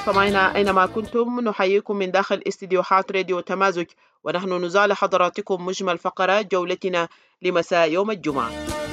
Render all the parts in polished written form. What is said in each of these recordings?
مستمعينا أينما كنتم، نحييكم من داخل استديوهات راديو تمازج، ونحن نزال لحضراتكم مجمل فقرات جولتنا لمساء يوم الجمعة.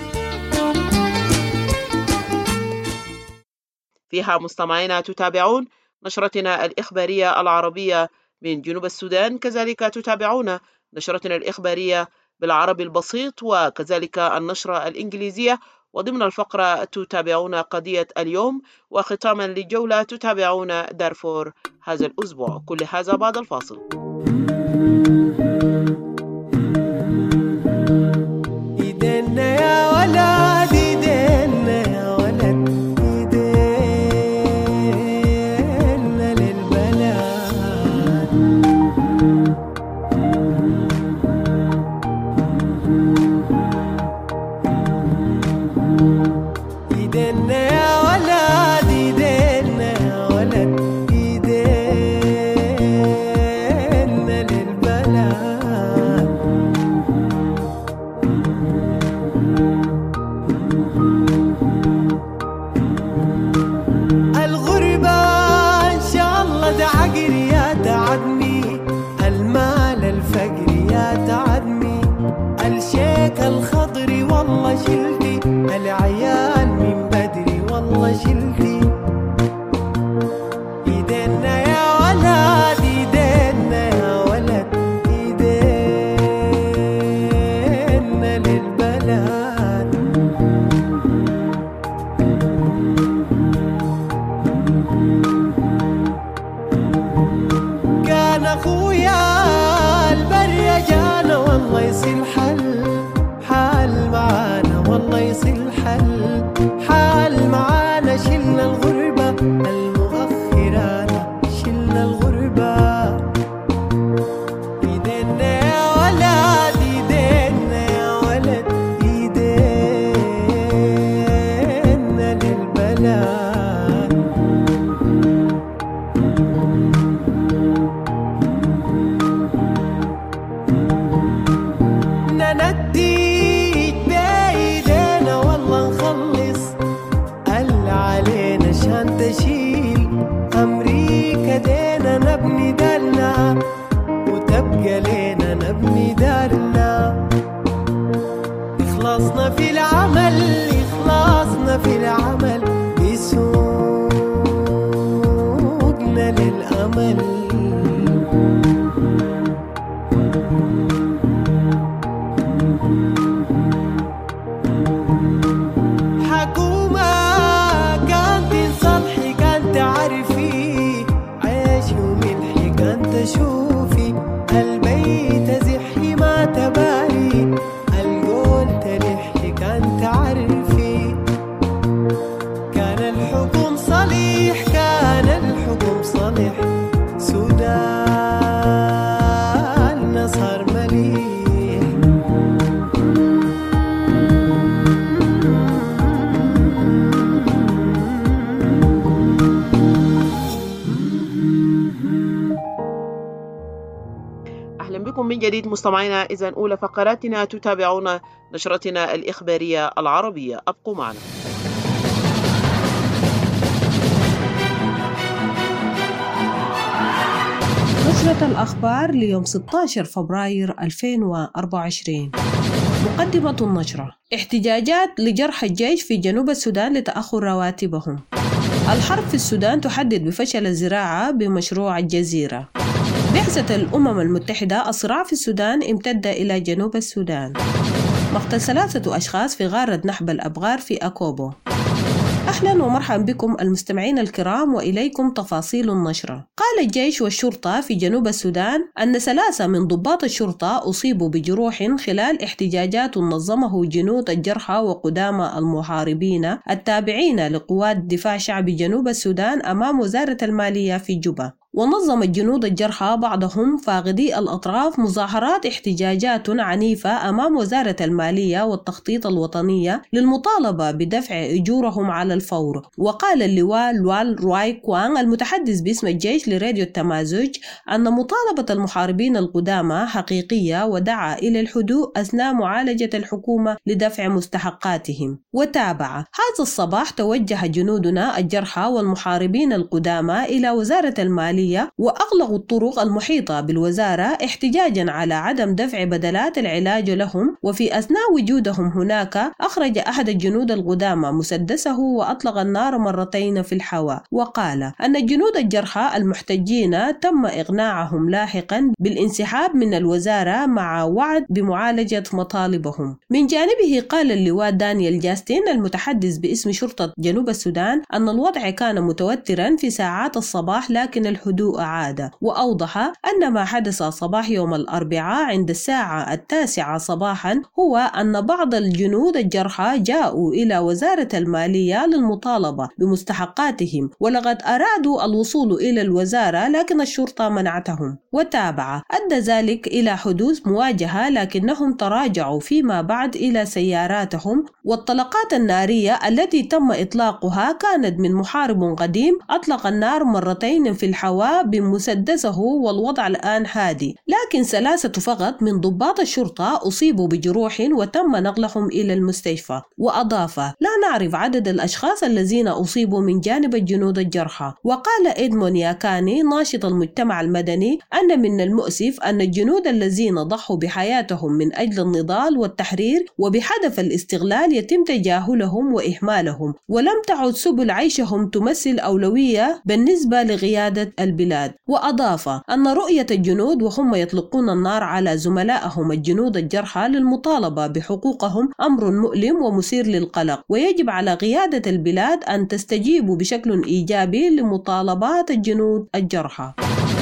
فيها مستمعينا تتابعون نشرتنا الإخبارية العربية من جنوب السودان، كذلك تتابعون نشرتنا الإخبارية بالعربي البسيط، وكذلك النشرة الإنجليزية، وضمن الفقرة تتابعون قضية اليوم، وختاما للجولة تتابعون دارفور هذا الأسبوع. كل هذا بعد الفاصل. من جديد مستمعينا. إذن أولى فقراتنا تتابعون نشرتنا الإخبارية العربية، أبقوا معنا. نشرة الأخبار ليوم 16 فبراير 2024. مقدمة النشرة: احتجاجات لجرحى الجيش في جنوب السودان لتأخر رواتبهم. الحرب في السودان تحدد بفشل الزراعة بمشروع الجزيرة. بعثة الأمم المتحدة: الصراع في السودان امتد إلى جنوب السودان. مقتل 3 أشخاص في غارة نحب الأبغار في أكوبو. أهلا ومرحبا بكم المستمعين الكرام، وإليكم تفاصيل النشرة. قال الجيش والشرطة في جنوب السودان أن 3 من ضباط الشرطة أصيبوا بجروح خلال احتجاجات نظمه جنود الجرحى وقدامى المحاربين التابعين لقوات دفاع شعب جنوب السودان أمام وزارة المالية في جوبا. ونظم الجنود الجرحى بعضهم فاقدي الأطراف مظاهرات احتجاجات عنيفة أمام وزارة المالية والتخطيط الوطنية للمطالبة بدفع أجورهم على الفور. وقال اللواء لوال روي كوان المتحدث باسم الجيش لراديو التمازج أن مطالبة المحاربين القدامى حقيقية، ودعا إلى الهدوء أثناء معالجة الحكومة لدفع مستحقاتهم. وتابع: هذا الصباح توجه جنودنا الجرحى والمحاربين القدامى إلى وزارة المالية وأغلقوا الطرق المحيطة بالوزارة احتجاجا على عدم دفع بدلات العلاج لهم. وفي أثناء وجودهم هناك أخرج أحد الجنود القدامى مسدسه وأطلق النار مرتين في الهواء. وقال أن الجنود الجرحى المحتجين تم إقناعهم لاحقا بالانسحاب من الوزارة مع وعد بمعالجة مطالبهم. من جانبه قال اللواء دانيال جاستين المتحدث باسم شرطة جنوب السودان أن الوضع كان متوترا في ساعات الصباح لكن الهدوء عاد. وأوضح أن ما حدث صباح يوم الأربعاء عند الساعة 9 صباحا هو أن بعض الجنود الجرحى جاءوا إلى وزارة المالية للمطالبة بمستحقاتهم، ولقد أرادوا الوصول إلى الوزارة لكن الشرطة منعتهم. وتابع: أدى ذلك إلى حدوث مواجهة لكنهم تراجعوا فيما بعد إلى سياراتهم. والطلقات النارية التي تم إطلاقها كانت من محارب قديم أطلق النار مرتين في الهواء بمسدسه والوضع الآن هادي، لكن 3 فقط من ضباط الشرطة أصيبوا بجروح وتم نقلهم إلى المستشفى. وأضاف: لا نعرف عدد الأشخاص الذين أصيبوا من جانب الجنود الجرحى. وقال إدمون ياكاني ناشط المجتمع المدني أن من المؤسف أن الجنود الذين ضحوا بحياتهم من أجل النضال والتحرير وبهدف الاستغلال يتم تجاهلهم وإهمالهم، ولم تعد سبل عيشهم تمثل أولوية بالنسبة لقيادة البلاد. وأضاف أن رؤية الجنود وهم يطلقون النار على زملائهم الجنود الجرحى للمطالبة بحقوقهم أمر مؤلم ومثير للقلق، ويجب على قيادة البلاد أن تستجيب بشكل إيجابي لمطالبات الجنود الجرحى.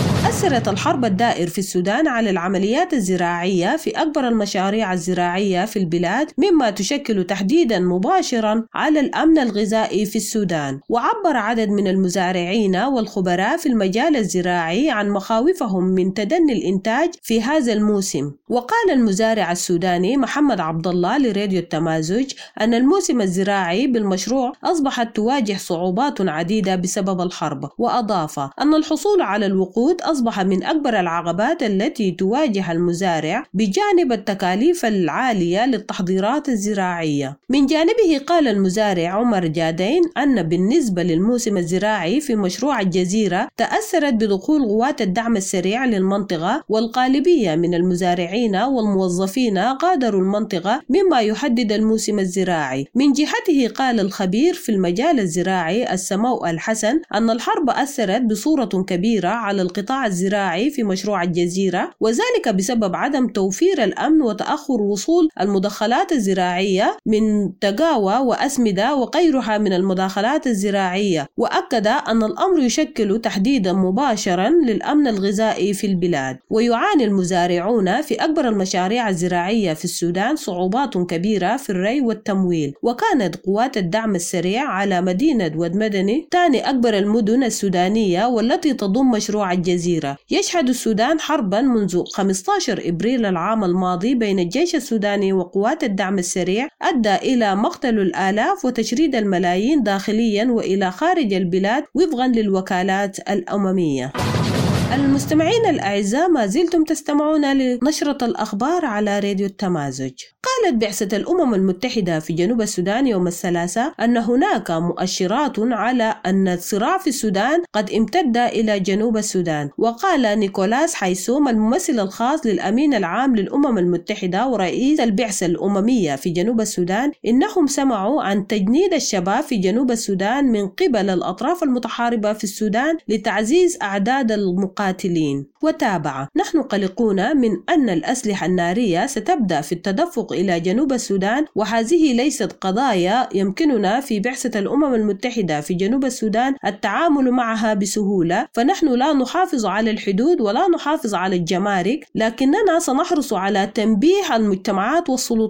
أثرت الحرب الدائر في السودان على العمليات الزراعية في أكبر المشاريع الزراعية في البلاد، مما تشكل تهديدا مباشرا على الأمن الغذائي في السودان. وعبر عدد من المزارعين والخبراء في المجال الزراعي عن مخاوفهم من تدني الإنتاج في هذا الموسم. وقال المزارع السوداني محمد عبد الله لراديو التمازج أن الموسم الزراعي بالمشروع أصبحت تواجه صعوبات عديدة بسبب الحرب. وأضاف أن الحصول على الوقود أصبح من أكبر العقبات التي تواجه المزارع بجانب التكاليف العالية للتحضيرات الزراعية. من جانبه قال المزارع عمر جادين أن بالنسبة للموسم الزراعي في مشروع الجزيرة تأثرت بدخول قوات الدعم السريع للمنطقة، والغالبية من المزارعين والموظفين غادروا المنطقة مما يحدد الموسم الزراعي. من جهته قال الخبير في المجال الزراعي السمو الحسن أن الحرب أثرت بصورة كبيرة على القطاع الزراعي في مشروع الجزيرة، وذلك بسبب عدم توفير الأمن وتأخر وصول المدخلات الزراعية من تقاوى وأسمدة وغيرها من المداخلات الزراعية. وأكد أن الأمر يشكل تهديدا مباشرا للأمن الغذائي في البلاد. ويعاني المزارعون في أكبر المشاريع الزراعية في السودان صعوبات كبيرة في الري والتمويل. وكانت قوات الدعم السريع على مدينة ود مدني ثاني أكبر المدن السودانية والتي تضم مشروع الجزيرة. يشهد السودان حربا منذ 15 إبريل العام الماضي بين الجيش السوداني وقوات الدعم السريع أدى إلى مقتل الآلاف وتشريد الملايين داخليا وإلى خارج البلاد وفقا للوكالات الأممية. المستمعين الأعزاء، ما زلتم تستمعون لنشرة الأخبار على راديو التمازج. قالت بعثة الأمم المتحدة في جنوب السودان يوم الثلاثاء أن هناك مؤشرات على أن الصراع في السودان قد امتد إلى جنوب السودان. وقال نيكولاس حيسوم الممثل الخاص للأمين العام للأمم المتحدة ورئيس البعثة الأممية في جنوب السودان إنهم سمعوا عن تجنيد الشباب في جنوب السودان من قبل الأطراف المتحاربة في السودان لتعزيز أعداد المقاتلين. وتابع: نحن قلقون من أن الأسلحة النارية ستبدأ في التدفق إلى جنوب السودان، وهذه ليست قضايا يمكننا في بعثة الأمم المتحدة في جنوب السودان التعامل معها بسهولة، فنحن لا نحافظ على الحدود ولا نحافظ على الجمارك، لكننا سنحرص على تنبيه المجتمعات والسلطات.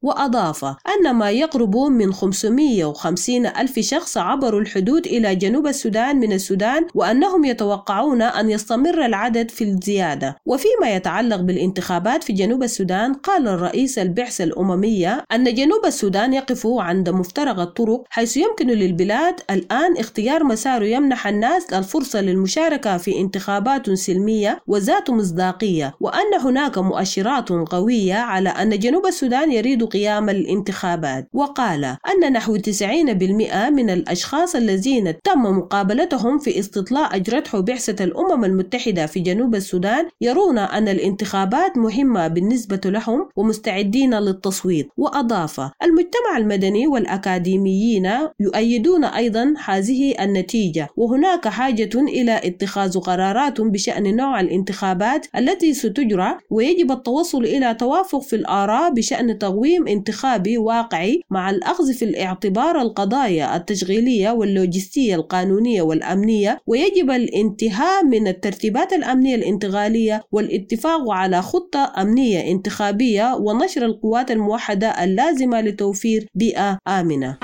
وأضاف أن ما يقرب من 550 ألف شخص عبروا الحدود إلى جنوب السودان من السودان، وأنهم يتوقعون أن يستمر العدد في الزيادة. وفيما يتعلق بالانتخابات في جنوب السودان، قال الرئيس البعثة الأممية أن جنوب السودان يقف عند مفترق الطرق، حيث يمكن للبلاد الآن اختيار مسار يمنح الناس الفرصة للمشاركة في انتخابات سلمية وذات مصداقية، وأن هناك مؤشرات قوية على أن جنوب السودان يريد قيام الانتخابات. وقال أن نحو 90% من الأشخاص الذين تم مقابلتهم في استطلاع أجرته بعثة الأمم المتحدة في جنوب السودان يرون أن الانتخابات مهمة بالنسبة لهم ومستعدين للتصويت. وأضاف المجتمع المدني والأكاديميين يؤيدون أيضا هذه النتيجة، وهناك حاجة إلى اتخاذ قرارات بشأن نوع الانتخابات التي ستجرى، ويجب التوصل إلى توافق في الآراء بشأن تقويم انتخابي واقعي مع الأخذ في الاعتبار القضايا التشغيلية واللوجستية القانونية والأمنية، ويجب الانتهاء من الترتيبات الأمنية الانتقالية والاتفاق على خطة أمنية انتخابية ونشر القوات الموحدة اللازمة لتوفير بيئة آمنة.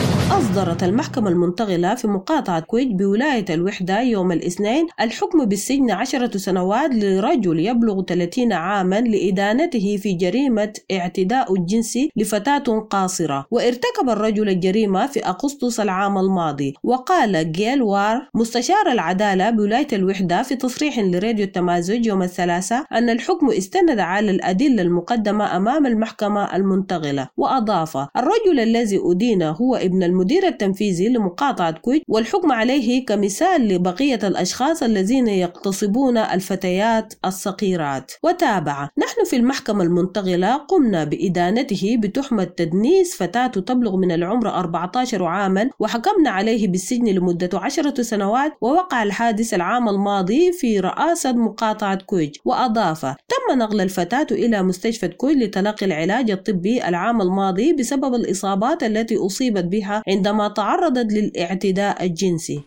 أصدرت المحكمة المنتقلة في مقاطعة كويج بولاية الوحدة يوم الاثنين الحكم بالسجن 10 سنوات لرجل يبلغ 30 عاما لإدانته في جريمة اعتداء الجنسي لفتاة قاصرة، وارتكب الرجل الجريمة في أغسطس العام الماضي. وقال جيل وار مستشار العدالة بولاية الوحدة في تصريح لراديو التمازج يوم الثلاثاء أن الحكم استند على الأدلة المقدمة أمام المحكمة المنتقلة. وأضاف الرجل الذي أدين هو ابن المدير التنفيذي لمقاطعة كويج، والحكم عليه كمثال لبقية الأشخاص الذين يغتصبون الفتيات الصغيرات. وتابع نحن في المحكمة المنتقلة قمنا بإدانته بتهمة تدنيس فتاة تبلغ من العمر 14 عاما، وحكمنا عليه بالسجن لمدة 10 سنوات، ووقع الحادث العام الماضي في رئاسة مقاطعة كويج. وأضاف تم نقل الفتاة إلى مستشفى كويج لتلقي العلاج الطبي العام الماضي بسبب الإصابات التي أصيبت بها عندما تعرضت للاعتداء الجنسي.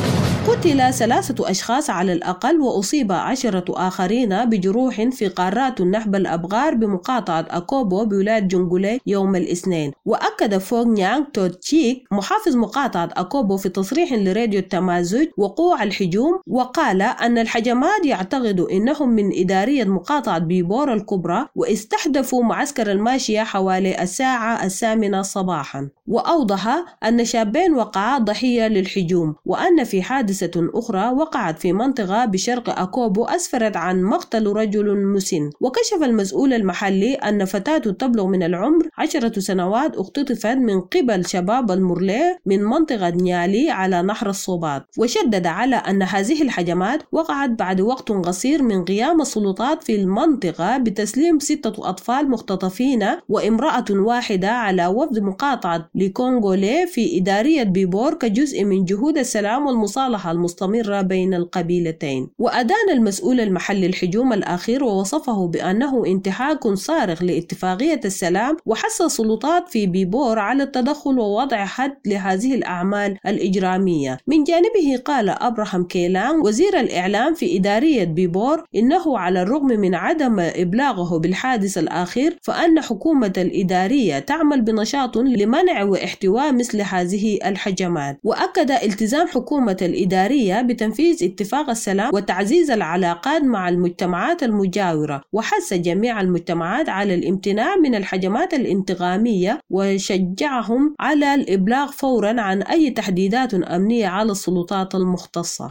قتل 3 أشخاص على الأقل، وأصيب 10 آخرين بجروح في قارات النهب الأبغار بمقاطعة أكوبو بولاية جنجولي يوم الاثنين. وأكد فوغ نيانغ توتشيك محافظ مقاطعة أكوبو في تصريح لراديو التمازج وقوع الهجوم، وقال أن الحجمات يعتقدوا أنهم من إدارية مقاطعة بيبور الكبرى، واستهدفوا معسكر الماشية حوالي الساعة 8 صباحا. وأوضح أن شابين وقعا ضحية للهجوم، وأن في حادثة أخرى وقعت في منطقة بشرق أكوبو أسفرت عن مقتل رجل مسن. وكشف المسؤول المحلي أن فتاة تبلغ من العمر 10 سنوات اختطفت من قبل شباب المرلي من منطقة نيالي على نهر الصوبات، وشدد على أن هذه الهجمات وقعت بعد وقت قصير من قيام السلطات في المنطقة بتسليم 6 أطفال مختطفين وامرأة واحدة على وفد مقاطعة لكونغولي في إدارية بيبور كجزء من جهود السلام والمصالحة المستمرة بين القبيلتين. وأدان المسؤول المحلي الهجوم الأخير ووصفه بأنه انتهاك صارخ لاتفاقية السلام، وحث السلطات في بيبور على التدخل ووضع حد لهذه الأعمال الإجرامية. من جانبه قال أبراهام كيلان وزير الإعلام في إدارية بيبور إنه على الرغم من عدم إبلاغه بالحادث الأخير فإن حكومة الإدارية تعمل بنشاط لمنع واحتواء مثل هذه الهجمات. وأكد التزام حكومة الإدارية بتنفيذ اتفاق السلام وتعزيز العلاقات مع المجتمعات المجاورة، وحث جميع المجتمعات على الامتناع من الهجمات الانتقامية، وشجعهم على الإبلاغ فورا عن أي تحديدات أمنية على السلطات المختصة.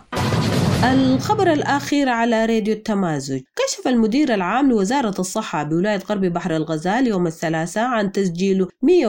الخبر الأخير على راديو التمازج. كشف المدير العام لوزارة الصحة بولاية غرب بحر الغزال يوم الثلاثاء عن تسجيل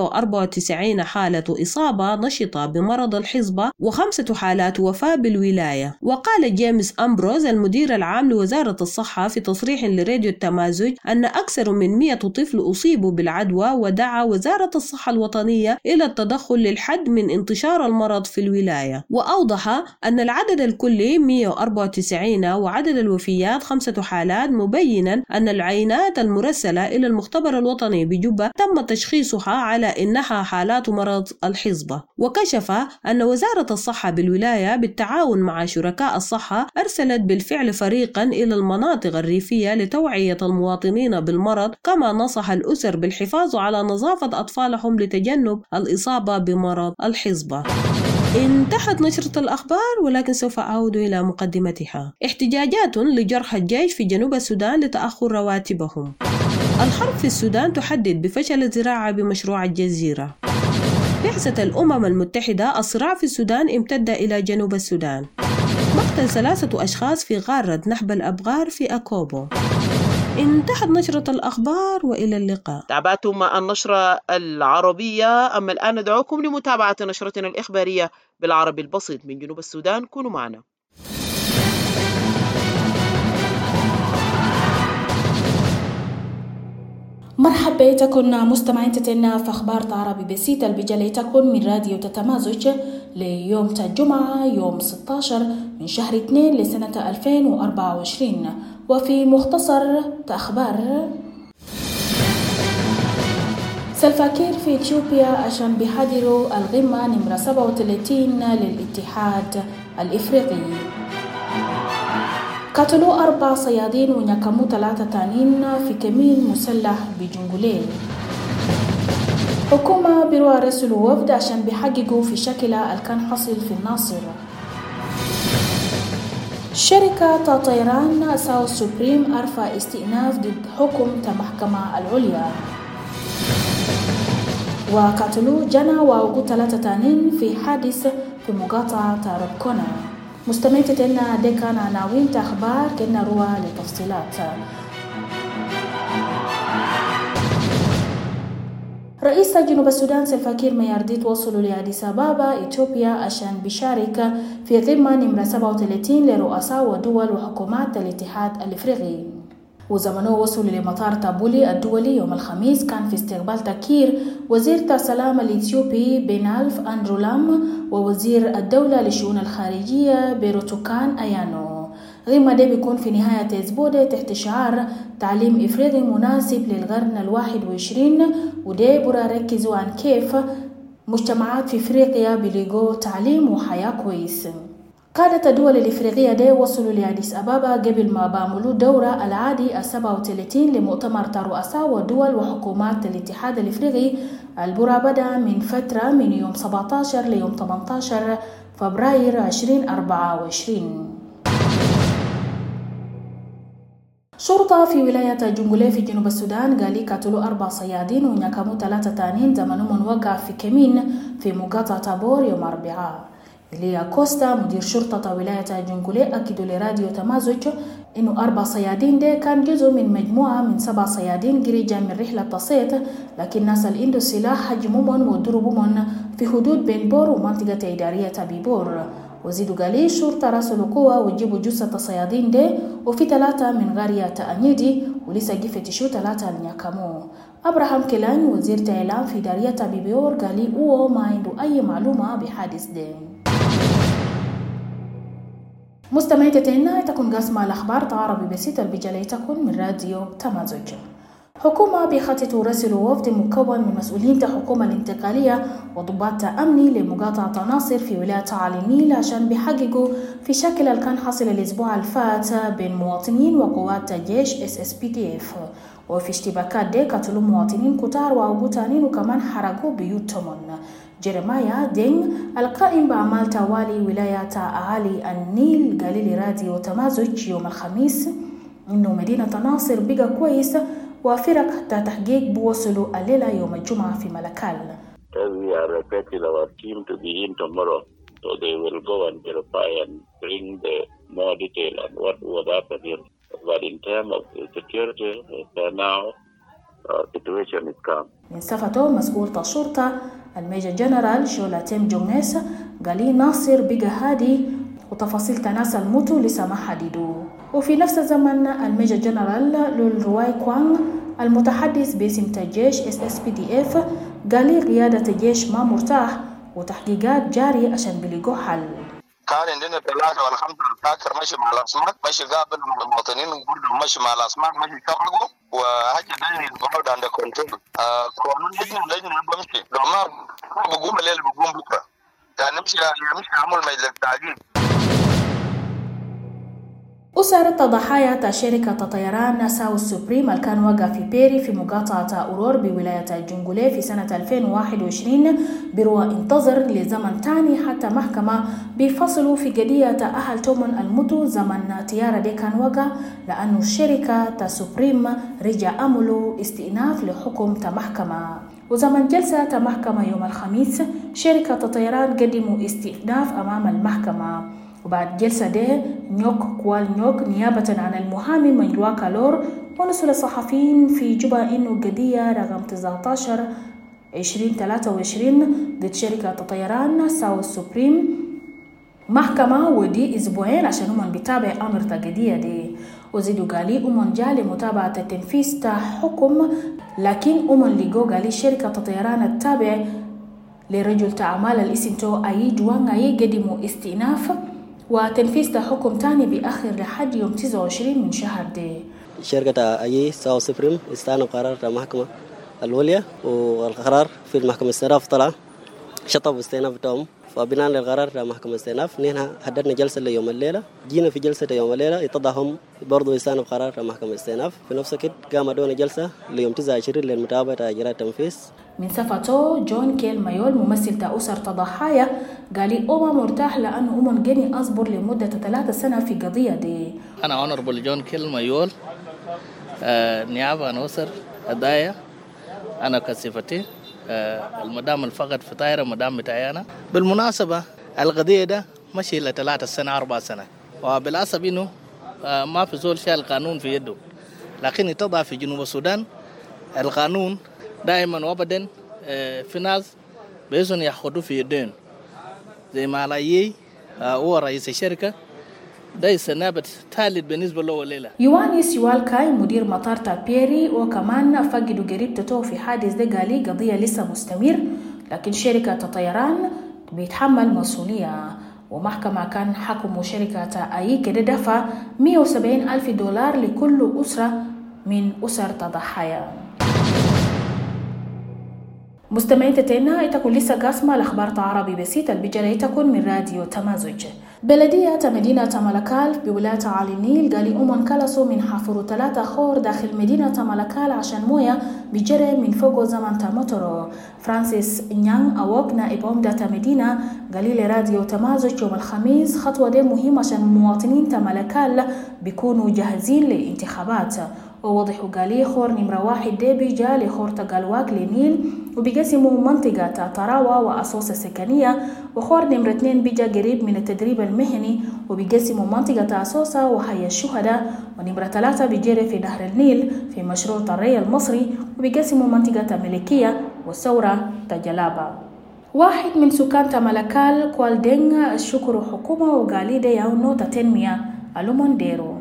194 حالة إصابة نشطة بمرض الحصبة و5 حالات وفاة بالولاية. وقال جيمس أمبروز المدير العام لوزارة الصحة في تصريح لراديو التمازج أن أكثر من 100 طفل أصيبوا بالعدوى، ودعا وزارة الصحة الوطنية إلى التدخل للحد من انتشار المرض في الولاية. وأوضح أن العدد الكلي 194 1994 وعدد الوفيات 5 حالات، مبينا أن العينات المرسلة إلى المختبر الوطني بجوبة تم تشخيصها على إنها حالات مرض الحصبة. وكشف أن وزارة الصحة بالولاية بالتعاون مع شركاء الصحة أرسلت بالفعل فريقا إلى المناطق الريفية لتوعية المواطنين بالمرض، كما نصح الأسر بالحفاظ على نظافة أطفالهم لتجنب الإصابة بمرض الحصبة. انتهت نشرة الأخبار، ولكن سوف أعود إلى مقدمتها. احتجاجات لجرحى الجيش في جنوب السودان لتأخر رواتبهم. الحرب في السودان تحدد بفشل الزراعة بمشروع الجزيرة. بعثة الأمم المتحدة: الصراع في السودان امتد إلى جنوب السودان. مقتل 3 أشخاص في غارة نحب الأبغار في أكوبو. انتهت نشرة الأخبار، وإلى اللقاء. تابعتم النشرة العربية، أما الآن ندعوكم لمتابعة نشرتنا الإخبارية بالعربي البسيط من جنوب السودان. كونوا معنا. مرحبا بكم مستمعين تتنا في أخبار عربي بسيطة اللي بجليتكم من راديو تتمازج ليوم الجمعة يوم 16 من شهر 2 لسنة 2024. وفي مختصر أخبار: سلفاكير في إثيوبيا عشان بيحضروا القمة نمرة 37 للاتحاد الإفريقي. قتلوا 4 صيادين ونكموا 3 تانين في كمين مسلح بجنجولين. حكومة بيروها رسلوا وفد عشان بيحققوا في شكل الكان حصل في الناصر. شركة طيران ساوث سوبريم أرفع استئناف ضد حكم المحكمة العليا. وقتلوا جنى ووقوا 3 تانين في حادث في مقاطعة ربكونا. مستمعين تتنا دي كان عناوين أخبار، كنا روى لتفصيلات. رئيس جنوب السودان سلفاكير ميارديت وصلوا لأديس أبابا إثيوبيا عشان بيشارك في قمة نمرة 37 لرؤساء ودول وحكومات الاتحاد الإفريقي. وزمنه وصلوا لمطار تابولي الدولي يوم الخميس، كان في استقبال تكير وزير السلام الإثيوبي بينالف أندرولام ووزير الدولة للشؤون الخارجية بيروتوكان أيانو. غيما ده بيكون في نهاية أسبوع تحت شعار تعليم إفريقي مناسب للقرن 21، وده برا ركزوا عن كيف مجتمعات في إفريقيا بيلقوا تعليم وحياة كويس. قادة الدول الإفريقية دي وصلوا لأديس أبابا قبل ما بعملوا دورة العادي 37 لمؤتمر رؤساء ودول وحكومات الاتحاد الإفريقي البرا بدأ من فترة من يوم 17 ليوم 18 فبراير 2024. شرطة في ولاية جنجولي في جنوب السودان قال قتلوا 4 صيادين ونكموا 3 تانين زمنهم وقع في كمين في مقاطعة تابور يوم 4. إليا كوستا مدير شرطة ولاية جنجولي أكدوا لراديو تمازج إنه 4 صيادين ده كان جزء من مجموعة من 7 صيادين جريجا من رحلة صيد، لكن ناس اللي عنده سلاح هجموهم وضربوهم في حدود بين بور ومنطقة إدارية بيبور. وزيدوا قالي الشرطة راسلوا قوة وجيبوا جثة الصيادين ده، وفي 3 من قرية أنيدي ولسه جفتشوا 3 لنياكامو. أبراهام كيلان وزير إعلام في إدارية بيبور قالي هو ما عنده أي معلومة بحادث ده. مستمعين تتنا تكون قسمة الأخبار عربي بسيطة بجليتكم من راديو تمازج. حكومة بخطط رسل وفد مكون من مسؤولين الحكومة الانتقالية وضباط أمني لمقاطعة ناصر في ولاية علي النيل عشان بيحققوا في شكل اللي كان حصل الأسبوع الفات بين مواطنين وقوات الجيش SSPDF. وفي اشتباكات دي قتلوا مواطنين كتار وأبوتانين وكمان حرقوا بيوتهم. جيرمايا دين القائم بأعمال توالي ولاية علي النيل قال لراديو تمازج يوم الخميس إنه مدينة ناصر بقى كويس وفرق تحقيق بوصلوا الليلة يوم الجمعة في ملكال. We are expecting our team to be in tomorrow, so they will go and verify and bring the more detail on what happened here. But in terms of security, now situation is calm. من صفته مسؤول الشرطة الميجر جنرال شولاتيم جونيس قال ناصر بقى هادي وتفاصيل تناسى الموتو لسه ما حددوه. وفي نفس الزمن الميجر جنرال لولرواي كوان المتحدث باسم الجيش SSPDF قال قيادة الجيش ما مرتاح وتحقيقات جاري عشان بيلقوا حل. كان عندنا 3 ولا 5 عساكر ماشي مع الاسماك، ماشي قابل المواطنين برضه ماشي مع الاسماك، ماشي شغلوا وهجي داير يقعد عند كنترول. قانون لجنه بمشي لو ما بقوم الليل بقوم بكره، يعني نمشي عمل مجلس تعقيب. أسرت ضحايا شركة طيران ساوث سوبريم اللي كان وقع في بيري في مقاطعة أورور بولاية الجنجولي في سنة 2021 بروا انتظر لزمن تاني حتى محكمة بيفصلوا في قضية أهل تومن الموتو زمن تيارة دي كان وقع، لأنه شركة سوبريم رجع أمله استئناف لحكم محكمة. وزمن جلسة محكمة يوم الخميس شركة الطيران قدموا استئناف أمام المحكمة، وبعد جلسة ده نيوك كوال نيوك نيابة عن المحامي منجوا كالور ونسوا للصحفيين في جوبا إنه قضية رقم 19/2023 ضد شركة الطيران ساوث سوبريم محكمة، ودي أسبوعين عشان هم بيتابع أمر القضية دي. وزيدوا قالي أمن جالي متابعة التنفيذ تا حكم، لكن أمن لقوا قالي شركة الطيران التابع لرجل أعمال الاسم تو أي جوان أي قدموا استئناف وتنفيذ حكم تاني بآخر لحد يوم 29 من شهر دي. شركة أي ساوث سوبريم استأنف قرار المحكمة العليا، والقرار في المحكمة الاستئناف طلع شطب استئناف توم، فبناء للقرار محكمة الاستئناف نحن حددنا جلسة ليوم الليلة. جينا في جلسة يوم الليلة اتضحهم برضو استأنف قرار محكمة الاستئناف، في نفس الوقت قام دون جلسة ليوم 29 للمتابعة إجراء التنفيذ. من صفته جون كيل مايول ممثل أسر تضحايا قال مرتاح لأنه جني أصبر لمدة 3 سنة في قضية دي. أنا أونربل جون كيل مايول نيابة عن أسر الضحايا. أنا كصفتي المدام الفقد في طائرة مدام بتاعي أنا. بالمناسبة القضية ده مشي ل 3 سنة 4 سنة، وبالعصب إنه ما في زول شايل القانون في يده، لكن اتضح في جنوب السودان القانون دائما وابدا في ناس بيزن ياخذوا في يدين، زي ما علي هو رئيس الشركة ده السنابة ثالث بالنسبة له الليلة. يوانيس يوالكاي مدير مطار تابيري وكمان فقدوا قريب تتو في حادث ده قالي قضية لسه مستمر، لكن شركة الطيران بيتحمل مسؤولية. ومحكمة كان حكموا شركة أي كده دفع $170,000 لكل أسرة من أسر تضحايا. مستمعين تتنا تكون لسه قاسمة الأخبار عربي بسيط البجرة تكون من راديو تمازج. بلدية مدينة ملكال بولاية علي النيل قالي كلسوا من حفروا 3 خور داخل مدينة ملكال عشان موية بجري من فوق زمن تمطرو. فرانسيس نيان أوك نائب عمدة مدينة قالي لراديو تمازج يوم الخميس خطوة دي مهمة عشان مواطنين تملكال بيكونوا جاهزين للانتخابات. ووضحوا قالي خور نمرة 1 دي بيجا لخور تقالواك لنيل وبيقسموا منطقة تراوى وأسوس السكنية، وخور نمرة 2 بيجا قريب من التدريب المهني وبيقسموا منطقة أسوسة وحي الشهداء، ونمرة 3 بيجري في نهر النيل في مشروع طرية المصري وبيقسموا منطقة ملكية والثورة تجلابة. واحد من سكان تملكال كوالدين الشكر حكومة وقالي دي يونو تتنمية ألومون ديرو.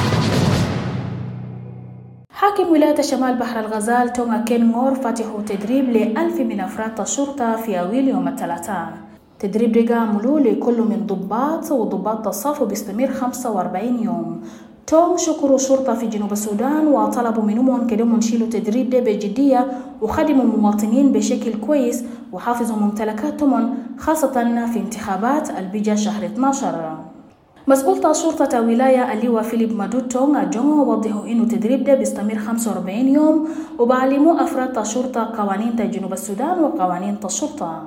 حاكم ولاية شمال بحر الغزال تونغا كين غور فتحوا تدريب ل1000 من أفراد الشرطة في أويل يوم الثلاثاء. تدريب رجع عملوه لكل من ضباط وضباط الصف وبيستمر 45 يوم. تونغ شكروا الشرطة في جنوب السودان وطلبوا منهم كدهم يشيلوا تدريب ده بجدية وخدموا المواطنين بشكل كويس وحافظوا ممتلكاتهم خاصة في انتخابات البيجا شهر 12. مسؤول الشرطة ولاية اللواء فيليب مادوتونغ جونغ وضحوا إنه التدريب ده بيستمر 45 يوم وبعلموا أفراد الشرطة قوانين جنوب السودان وقوانين الشرطة.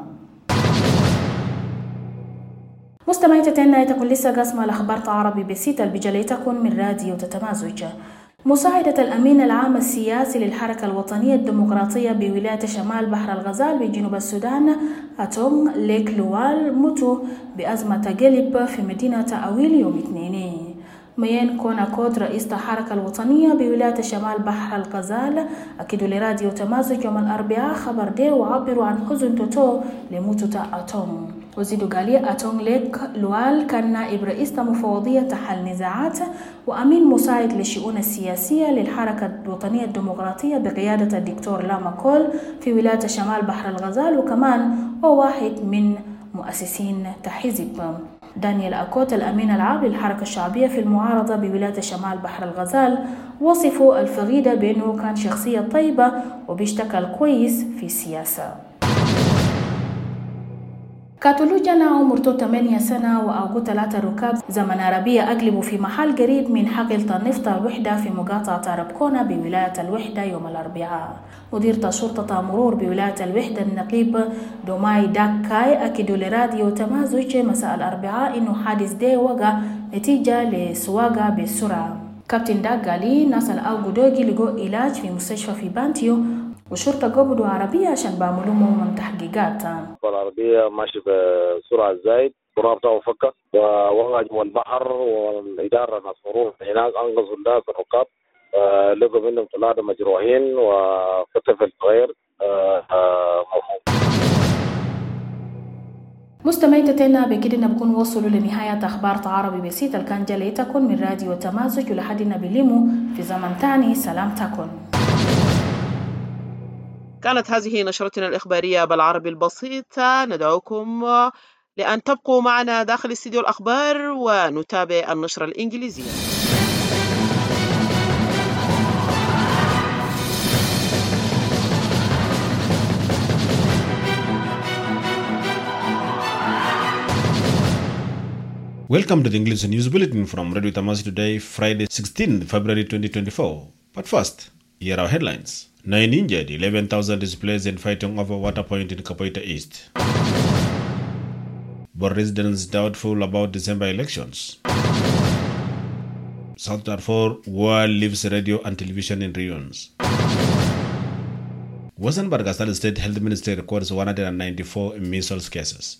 مستمعين تتنا تكون لسه قسمة الأخبار عربي بسيطة البجلي تكون من راديو تتمازج. مساعدة الأمين العام السياسي للحركة الوطنية الديمقراطية بولاية شمال بحر الغزال بجنوب السودان أتونغ ليك لوال موتو بأزمة قلب في مدينة أويل يوم 2. ميان كونا كود رئيس الحركة الوطنية بولاية شمال بحر الغزال أكدوا لراديو تمازج يوم الأربعاء خبر ده وعبروا عن حزن توتو لموتو أتونغ. وزيدوا قالي أتونغ ليك لوال كان نائب رئيس مفوضية حل نزاعات وأمين مساعد للشؤون السياسية للحركة الوطنية الديمقراطية بقيادة الدكتور لاما كول في ولاية شمال بحر الغزال، وكمان هو واحد من مؤسسين حزب. دانيال أكوت الأمين العام للحركة الشعبية في المعارضة بولاية شمال بحر الغزال وصفوا الفقيدة بأنه كان شخصية طيبة وبيشتغل كويس في السياسة. كاتولوجيا عمره 8 سنة وأوقو 3 ركاب زمن عربية أقلبوا في محل قريب من حقل النفط الوحدة في مقاطعة عربكونا بولاية الوحدة يوم الأربعاء. مدير شرطة مرور بولاية الوحدة النقيب دوماي داكاي أكدوا لراديو تمازوج مساء الأربعاء إنه حادث ده وقع نتيجة لسواقة بالسرعة. كابتن داك قالي ناس الأوقو دوغي لقوا علاج في مستشفى في بانتيو وشرطة قبضوا عربية عشان بعملوا من تحقيقات. العربية ماشي بسرعة زايد السرعة بتاعه فكة ووقع جوا البحر والإدارة ناس مرور هناك أنقذوا الناس الركاب لقوا منهم 3 مجروحين وطفل صغير مرحوم. مستمعينا بكده بكون وصلوا لنهاية أخبار عربي بسيط الكان جليتكم من راديو تمازج ولحدنا بليمو في زمن تاني سلامتكم. كانت هذه نشرتنا الإخبارية بالعربي البسيط. ندعوكم لأن تبقوا معنا داخل استديو الأخبار ونتابع النشرة الإنجليزية. Welcome to the English News Bulletin from Radio Tamasi today, Friday, 16 February 2024. But first, here are our headlines. 9 injured, 11,000 displaced and fighting over water point in Kapoita East. Bor residents doubtful about December elections. South Darfur, war leaves radio and television in ruins. Western Bargasal State Health Ministry records 194 measles cases.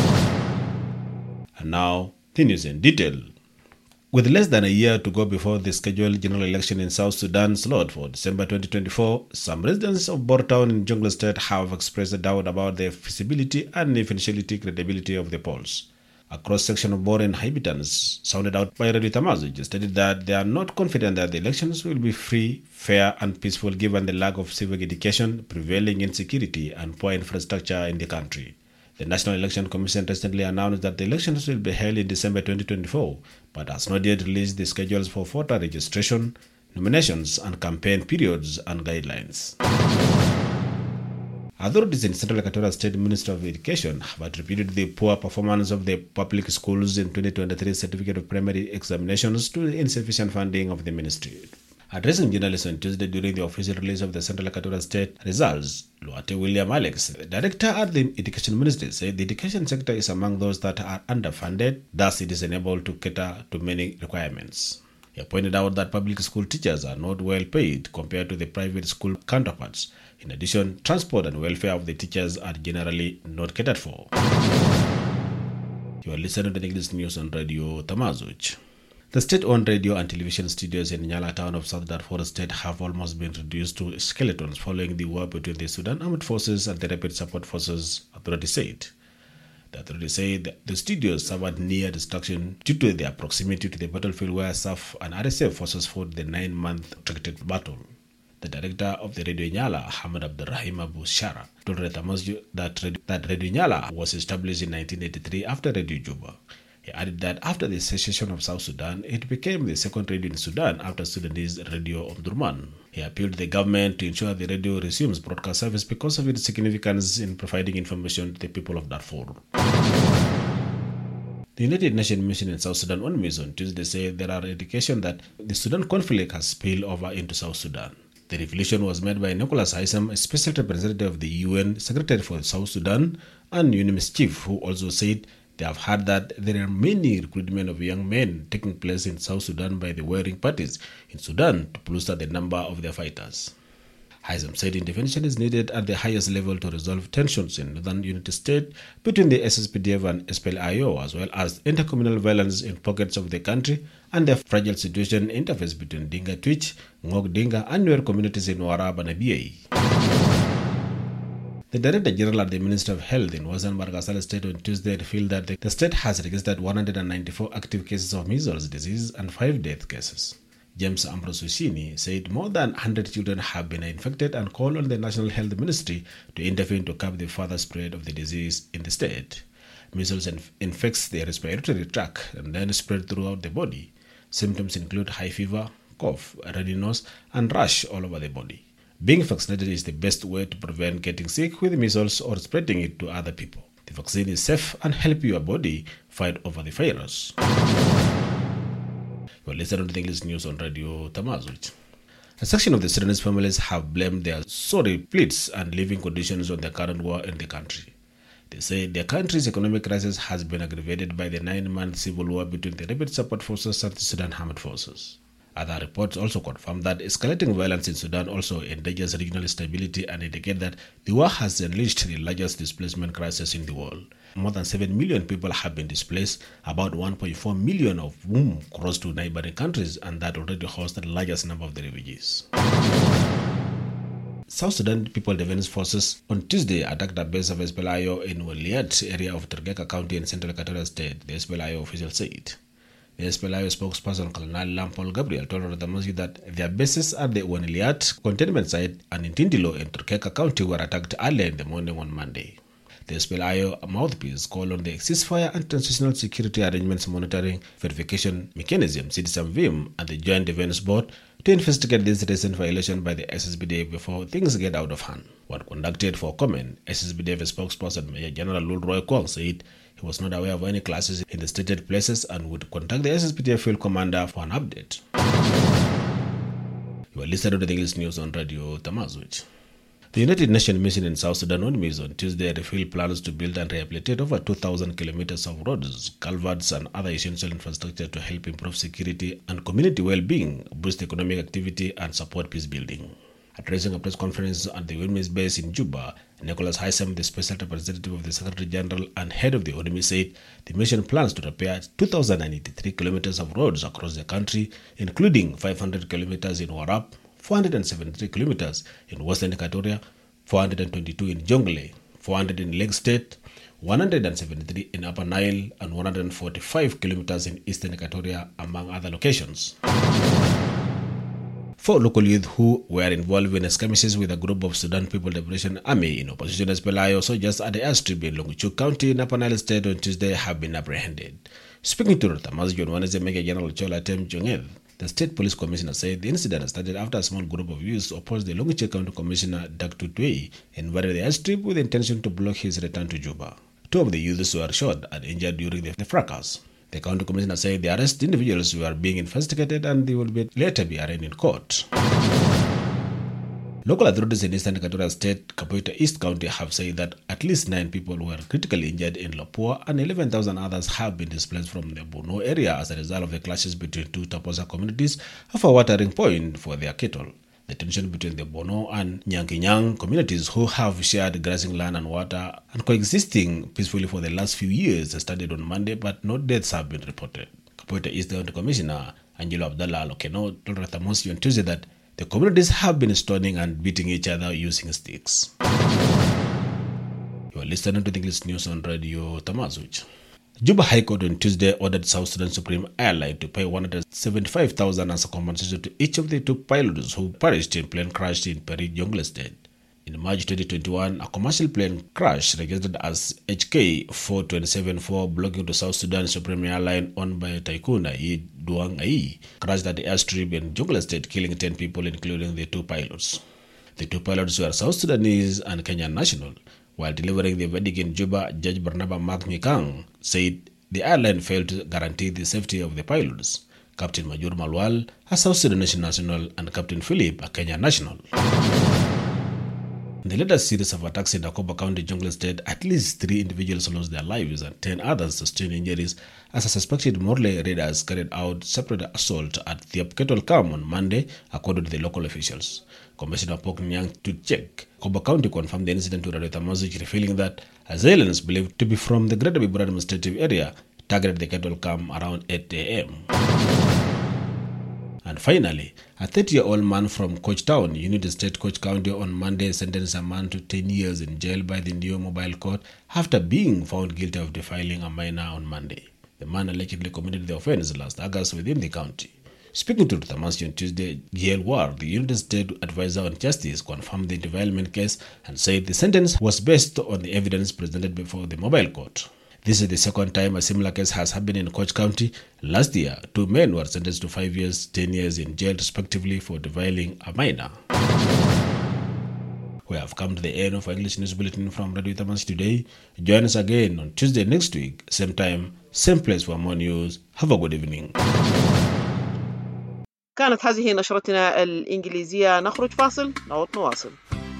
And now, the news in detail. With less than a year to go before the scheduled general election in South Sudan slot for December 2024, some residents of Bor Town in Jonglei State have expressed a doubt about the feasibility and eventuality credibility of the polls. A cross-section of Bor inhabitants, sounded out by Radio Tamazig, stated that they are not confident that the elections will be free, fair and peaceful given the lack of civic education, prevailing insecurity and poor infrastructure in the country. The National Election Commission recently announced that the elections will be held in December 2024, but has not yet released the schedules for voter registration, nominations, and campaign periods and guidelines. Authorities in Central Equatorial State Ministry of Education have attributed the poor performance of the public schools in 2023 Certificate of Primary Examinations to the insufficient funding of the ministry. Addressing journalists on Tuesday during the official release of the Central Equatorial State results, Luate William Alex, the director at the Education Ministry, said the education sector is among those that are underfunded, thus it is unable to cater to many requirements. He pointed out that public school teachers are not well paid compared to the private school counterparts. In addition, transport and welfare of the teachers are generally not catered for. You are listening to the English News on Radio Tamazuch. The state-owned radio and television studios in Nyala town of South Darfur State have almost been reduced to skeletons following the war between the Sudan Armed Forces and the Rapid Support Forces, authorities said. The authorities said that the studios suffered near destruction due to their proximity to the battlefield where SAF and RSF forces fought the 9-month protracted battle. The director of the Radio Nyala, Hamad Abdurrahim Abu Shara, told Retamazju that Radio Nyala was established in 1983 after Radio Juba. He added that after the secession of South Sudan, it became the second radio in Sudan after Sudanese Radio Omdurman. He appealed to the government to ensure the radio resumes broadcast service because of its significance in providing information to the people of Darfur. The United Nations mission in South Sudan on Mission Tuesday said there are indications that the Sudan conflict has spilled over into South Sudan. The revelation was made by Nicholas Haysom, a special representative of the UN Secretary for South Sudan, and UNMISS chief, who also said they have heard that there are many recruitment of young men taking place in South Sudan by the warring parties in Sudan to bolster the number of their fighters. Haysom said intervention is needed at the highest level to resolve tensions in northern Unity State between the SSPDF and SPLIO, as well as intercommunal violence in pockets of the country and the fragile situation interface between Dinga Twitch, Ngok Dinga, and Nuer communities in Warab and Abiy. The Director General at the Ministry of Health in Western Bargasal State on Tuesday revealed that the state has registered 194 active cases of measles disease and 5 death cases. James Ambrose Ushini said more than 100 children have been infected and called on the National Health Ministry to intervene to curb the further spread of the disease in the state. Measles infects the respiratory tract and then spread throughout the body. Symptoms include high fever, cough, a runny nose, and rash all over the body. Being vaccinated is the best way to prevent getting sick with measles or spreading it to other people. The vaccine is safe and helps your body fight over the virus. You are listening to the English news on Radio Tamazuch. A section of the Sudanese families have blamed their sorry pleas and living conditions on the current war in the country. They say their country's economic crisis has been aggravated by the 9-month civil war between the Rapid Support Forces and the Sudan Armed Forces. Other reports also confirm that escalating violence in Sudan also endangers regional stability and indicate that the war has unleashed the largest displacement crisis in the world. More than 7 million people have been displaced, about 1.4 million of whom crossed to neighboring countries, and that already hosted the largest number of the refugees. South Sudan People Defense Forces on Tuesday attacked a base of SPLIO in Waliat area of Tergeka County in Central Equatorial State, the SPLIO official said. The SPLIO spokesperson Colonel Lampol Gabriel told Radamosi that their bases at the Waliat containment site and in Tindilo in Tergeka County were attacked early in the morning on Monday. The SPLIO mouthpiece called on the ceasefire and transitional security arrangements monitoring verification mechanism (CDSMVIM) and the Joint Defense Board to investigate this recent violation by the SSBDF before things get out of hand. When conducted for comment, SSBDF spokesperson Major General Lulroy Kwong said he was not aware of any clashes in the stated places and would contact the SSBDF field commander for an update. You are listening to the English news on Radio Tamazuch. The United Nations mission in South Sudan on Tuesday revealed plans to build and rehabilitate over 2,000 kilometers of roads, culverts, and other essential infrastructure to help improve security and community well-being, boost economic activity, and support peace building. Addressing a press conference at the UNMISS base in Juba, Nicholas Haysom, the special representative of the Secretary General and head of the UNMISS, said the mission plans to repair 2,083 kilometers of roads across the country, including 500 kilometers in Warab, 473 kilometers in Western Equatoria, 422 in Jonglei, 400 in Lake State, 173 in Upper Nile, and 145 kilometers in Eastern Equatoria, among other locations. 4 local youth who were involved in skirmishes with a group of Sudan People Liberation Army in opposition to SPLIO soldiers at the airstrip in Longichuk County in Upper Nile State on Tuesday have been apprehended. Speaking to Rotamazi on Wednesday, Major General Chola Tem Jongeth, the State Police Commissioner said the incident started after a small group of youths opposed the Longichuk County Commissioner Dak Tutwei invaded the airstrip with the intention to block his return to Juba. 2 of the youths were shot and injured during the fracas. The county commissioner said the arrested individuals were being investigated and they will later be arraigned in court. Local authorities in Eastern Equatorial State, Kapoita East County, have said that at least 9 people were critically injured in Lopua and 11,000 others have been displaced from the Bono area as a result of the clashes between 2 Taposa communities of a watering point for their cattle. The tension between the Bono and Nyankinyang communities, who have shared grazing land and water and coexisting peacefully for the last few years, started on Monday, but no deaths have been reported. Kapoita East County Commissioner Angelo Abdallah Lokeno told Ratamosi on Tuesday that the communities have been stoning and beating each other using sticks. You are listening to the English news on Radio Tamazuch. Juba High Court on Tuesday ordered South Sudan Supreme Airline to pay $175,000 as a compensation to each of the 2 pilots who perished in plane crash in Peri, Jonglei State. In March 2021, a commercial plane crash registered as HK4274 belonging to South Sudan Supreme Airline owned by Tycoon Ayi Duang Ayi crashed at the airstrip in Jonglei State, killing 10 people, including the 2 pilots. The 2 pilots were South Sudanese and Kenyan national. While delivering the verdict in Juba, Judge Barnaba Mark Nyikang said the airline failed to guarantee the safety of the pilots. Captain Major Malwal, a South Sudanese national, and Captain Philip, a Kenyan national. In the latest series of attacks in Akoba County, Jonglei State, at least 3 individuals lost their lives and 10 others sustained injuries as a suspected Morley raiders carried out separate assault at Thiep Kettle Camp on Monday, according to the local officials. Commissioner Pok Nyang Tutchek, Akoba County, confirmed the incident to Radio Tamazuch, revealing that assailants believed to be from the Greater Bibura administrative area targeted the Kettle Camp around 8 a.m. And finally, a 30-year-old man from Koch Town, United States Koch County, on Monday sentenced a man to 10 years in jail by the New Mobile Court after being found guilty of defiling a minor on Monday. The man allegedly committed the offense last August within the county. Speaking to Tamasi on Tuesday, Gail Ward, the United States Advisor on Justice, confirmed the defilement case and said the sentence was based on the evidence presented before the mobile court. This is the second time a similar case has happened in Koch County. Last year, 2 men were sentenced to 5 years, 10 years in jail respectively for deviling a minor. We have come to the end of our English News Bulletin from Radio Tamas today. Join us again on Tuesday next week, same time, same place for more news. Have a good evening. كانت هذه نشرتنا الإنجليزية. نخرج فاصل نعود نواصل.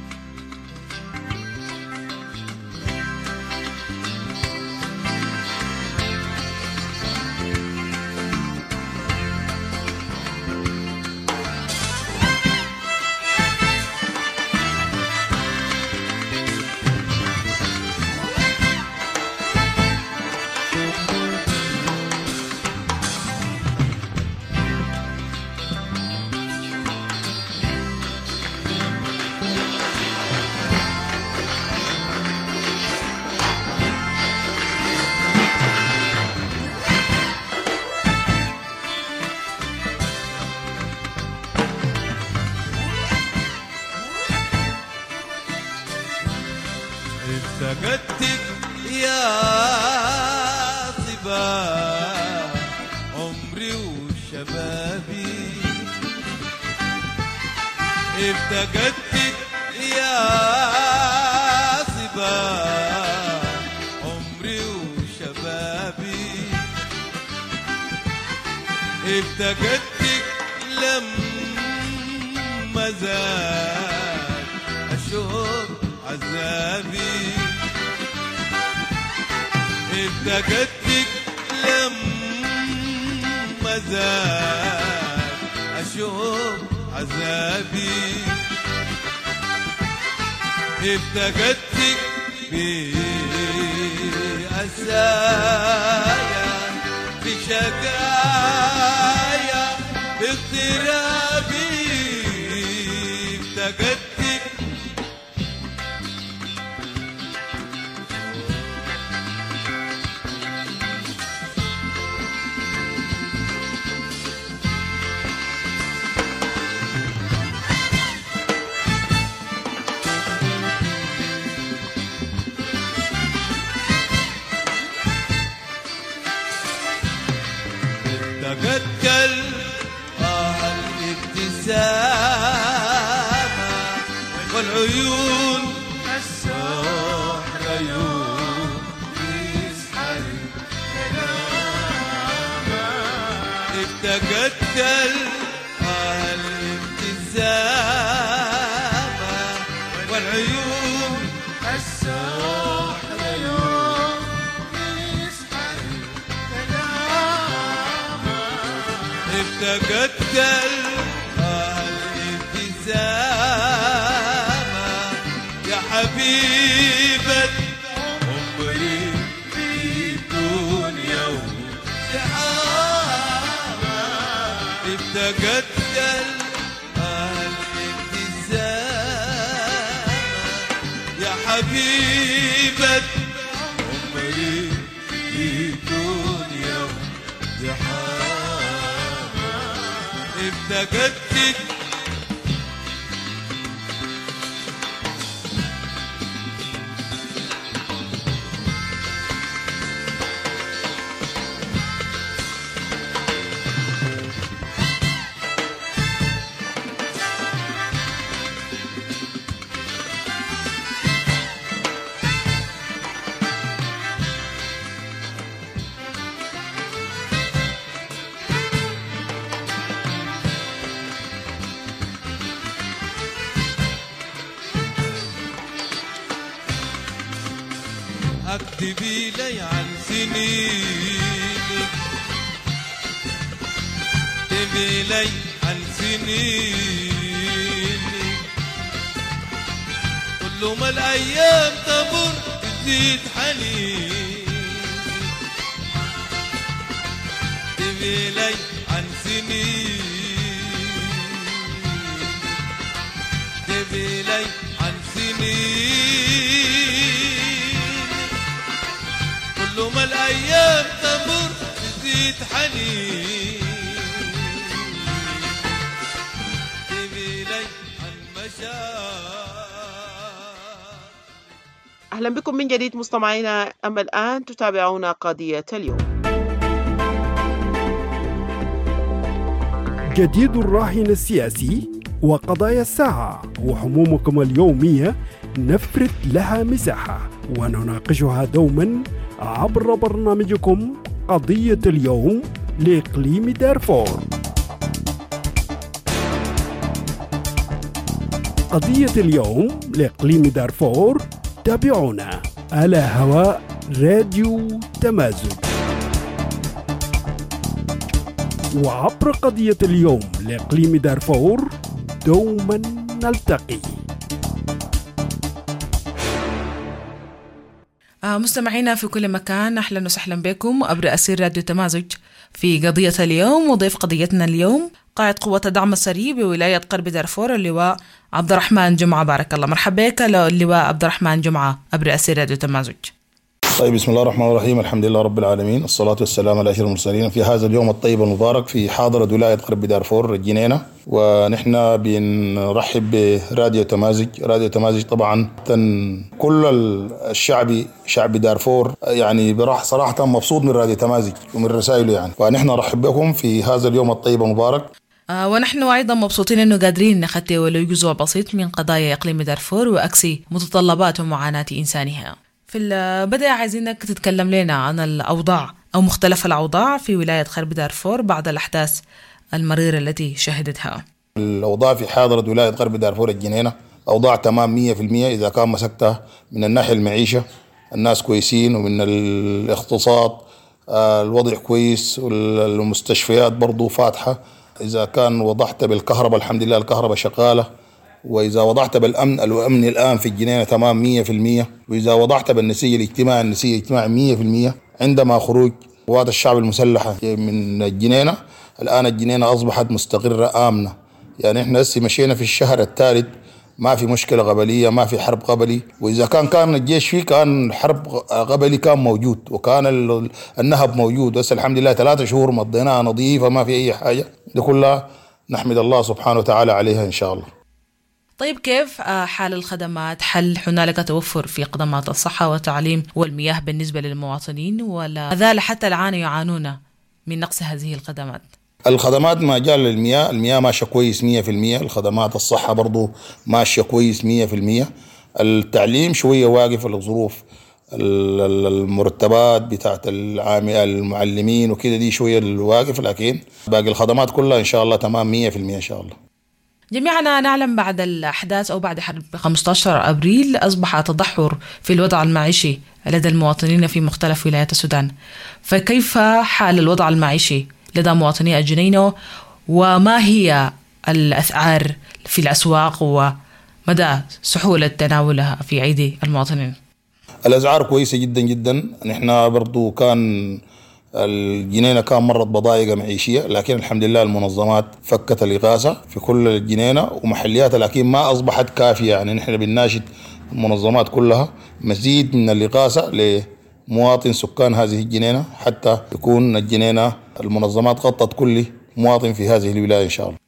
افتقدتك يا صبا عمري وشبابي، افتقدتك يا صبا عمري وشبابي، افتقدتك لما زاد الشوق عذابي، افتقدتك لما زاد الشوق عذابي، افتقدتك بأسايا في شقايا باضطرابي، افتقدتك الابتسامة والعيون السحر عيون يسحر كلامة، افتقدت الابتسامة والعيون السحر عيون يسحر كلامة، افتقدت يا حبيبة عمري في دنيا وزحامة، افتقدت الابتسامة يا حبيبة عمري في دنيا وزحامة، افتقدتك اكتبي لي عن سنينك، اكتبي لي عن سنينك، كل ما الايام تمر تزيد حنينك، اكتبي لي عن سنينك، اكتبي لي عن سنينك، كل ما الأيام تمر تزيد حنين، تبي لي عن مشاعر. أهلا بكم من جديد مستمعينا. أما الآن تتابعون قضية اليوم. جديد الراهن السياسي وقضايا الساعة وهمومكم اليومية نفرد لها مساحة ونناقشها دوما عبر برنامجكم قضية اليوم لإقليم دارفور. قضية اليوم لإقليم دارفور تابعونا على هواء راديو تمازج، وعبر قضية اليوم لإقليم دارفور دوما نلتقي. مستمعينا في كل مكان، أهلا وسهلا بكم عبر أثير راديو تمازج في قضية اليوم. وضيف قضيتنا اليوم قائد قوة الدعم السريع بولاية غرب دارفور اللواء عبد الرحمن جمعة. بارك الله، مرحبا بك اللواء عبد الرحمن جمعة عبر أثير راديو تمازج. طيب، بسم الله الرحمن الرحيم، الحمد لله رب العالمين، الصلاة والسلام على أشرف المرسلين في هذا اليوم الطيب المبارك في حاضرة ولاية غرب دارفور الجنينة. ونحن بنرحب براديو تمازج. راديو تمازج طبعا كل الشعب شعب دارفور يعني صراحة مبسوط من راديو تمازج ومن رسائله يعني، فنحن نرحب بكم في هذا اليوم الطيب المبارك. ونحن أيضا مبسوطين أنه قادرين نخطي ولو جزء بسيط من قضايا إقليم دارفور وأكسي متطلبات ومعاناة إنسانها. في البداية عايزينك تتكلم لنا عن الأوضاع أو مختلف الأوضاع في ولاية غرب دارفور بعد الأحداث المريرة التي شهدتها. الأوضاع في حاضرة ولاية غرب دارفور الجنينة أوضاع تمام 100%. إذا كان مسكتها من الناحية المعيشة الناس كويسين، ومن الاقتصاد الوضع كويس، والمستشفيات برضو فاتحة. إذا كان وضحت بالكهرباء الحمد لله الكهرباء شغالة، وإذا وضعت بالأمن الأمن الآن في الجنينة تمام 100%، وإذا وضعت بالنسيج الاجتماعي النسيج الاجتماعي 100%. عندما خروج قوات الشعب المسلحة من الجنينة الآن الجنينة أصبحت مستقرة آمنة. يعني إحنا هسه مشينا في الشهر الثالث ما في مشكلة قبلية، ما في حرب قبلي. وإذا كان الجيش فيه كان حرب قبلي كان موجود، وكان النهب موجود. بس الحمد لله 3 شهور مضيناها نظيفة ما في أي حاجة. دي كلها نحمد الله سبحانه وتعالى عليها إن شاء الله. طيب، كيف حال الخدمات؟ هل هنالك توفر في خدمات الصحة والتعليم والمياه بالنسبة للمواطنين، ولا هذا حتى الآن يعانون من نقص هذه الخدمات؟ الخدمات مجال المياه ماشية كويس 100%. الخدمات الصحة برضو ماشية كويس 100%. التعليم شوية واقف الظروف، المرتبات بتاعت المعلمين وكده دي شوية الواقف، لكن باقي الخدمات كلها إن شاء الله تمام 100% إن شاء الله. جميعنا نعلم بعد الأحداث أو بعد حرب 15 أبريل أصبح تدهور في الوضع المعيشي لدى المواطنين في مختلف ولايات السودان. فكيف حال الوضع المعيشي لدى مواطني الجنينة، وما هي الأسعار في الأسواق، ومدى سهولة تناولها في أيدي المواطنين؟ الأسعار كويسة جدا جدا. نحن برضو كان الجنينة كان مرت بضائق معيشية، لكن الحمد لله المنظمات فكت الإغاثة في كل الجنينة ومحليات، لكن ما أصبحت كافية. يعني نحن بنناشد المنظمات كلها مزيد من الإغاثة لمواطن سكان هذه الجنينة، حتى يكون الجنينة المنظمات غطت كل مواطن في هذه الولاية إن شاء الله.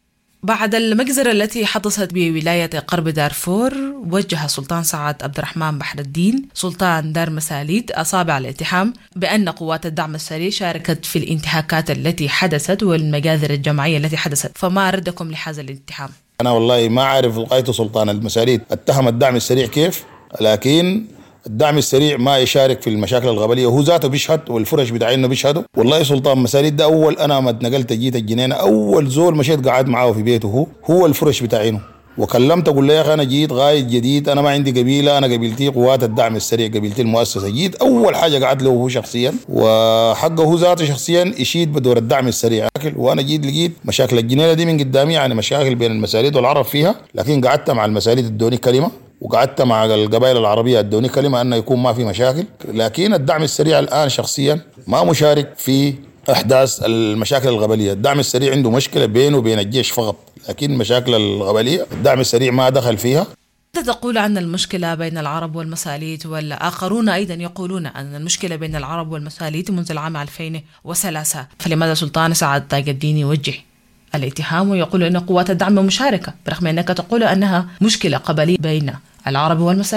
بعد المجزرة التي حدثت بولاية غرب دارفور، وجه سلطان سعد عبد الرحمن بحر الدين سلطان دار مساليد أصابع الاتهام بأن قوات الدعم السريع شاركت في الانتهاكات التي حدثت والمجازر الجماعية التي حدثت، فما ردكم لهذا الاتهام؟ أنا والله ما أعرف لقيت سلطان المساليد اتهم الدعم السريع كيف، لكن الدعم السريع ما يشارك في المشاكل القبلية، وهو ذاته بيشهد والفرش بتاعينه بيشهدوا. والله سلطان مساليد ده أول أنا ما نقلت جيت الجنينة أول زول مشيت قاعد معاه في بيته هو الفرش بتاعينه، وكلمت أقول له يا أخي أنا جيت غايد جديد، أنا ما عندي قبيلة، أنا قبيلتي قوات الدعم السريع، قبيلتي المؤسسة. جيت أول حاجة قعد له هو شخصيا، وحقه هو ذاته شخصيا يشيد بدور الدعم السريع. وأنا جيت لقيت مشاكل الجنينة دي من قدامي، يعني مشاكل بين المساليد والعرب فيها، لكن قعدت مع المساليد ادوني كلمة، وقعدت مع القبائل العربية ادوني كلمة أنه يكون ما في مشاكل. لكن الدعم السريع الآن شخصيا ما مشارك في أحداث المشاكل القبلية. الدعم السريع عنده مشكلة بينه وبين الجيش فقط، لكن مشاكل القبلية الدعم السريع ما دخل فيها. أنت تقول أن المشكلة بين العرب والمساليت، والآخرون أيضا يقولون أن المشكلة بين العرب والمساليت منذ العام 2003، فلماذا سلطان سعد تاج الدين يوجه الاتهام ويقول أن قوات الدعم مشاركة، برغم أنك تقول أنها مشكلة قبلية بين العرب والمساليت؟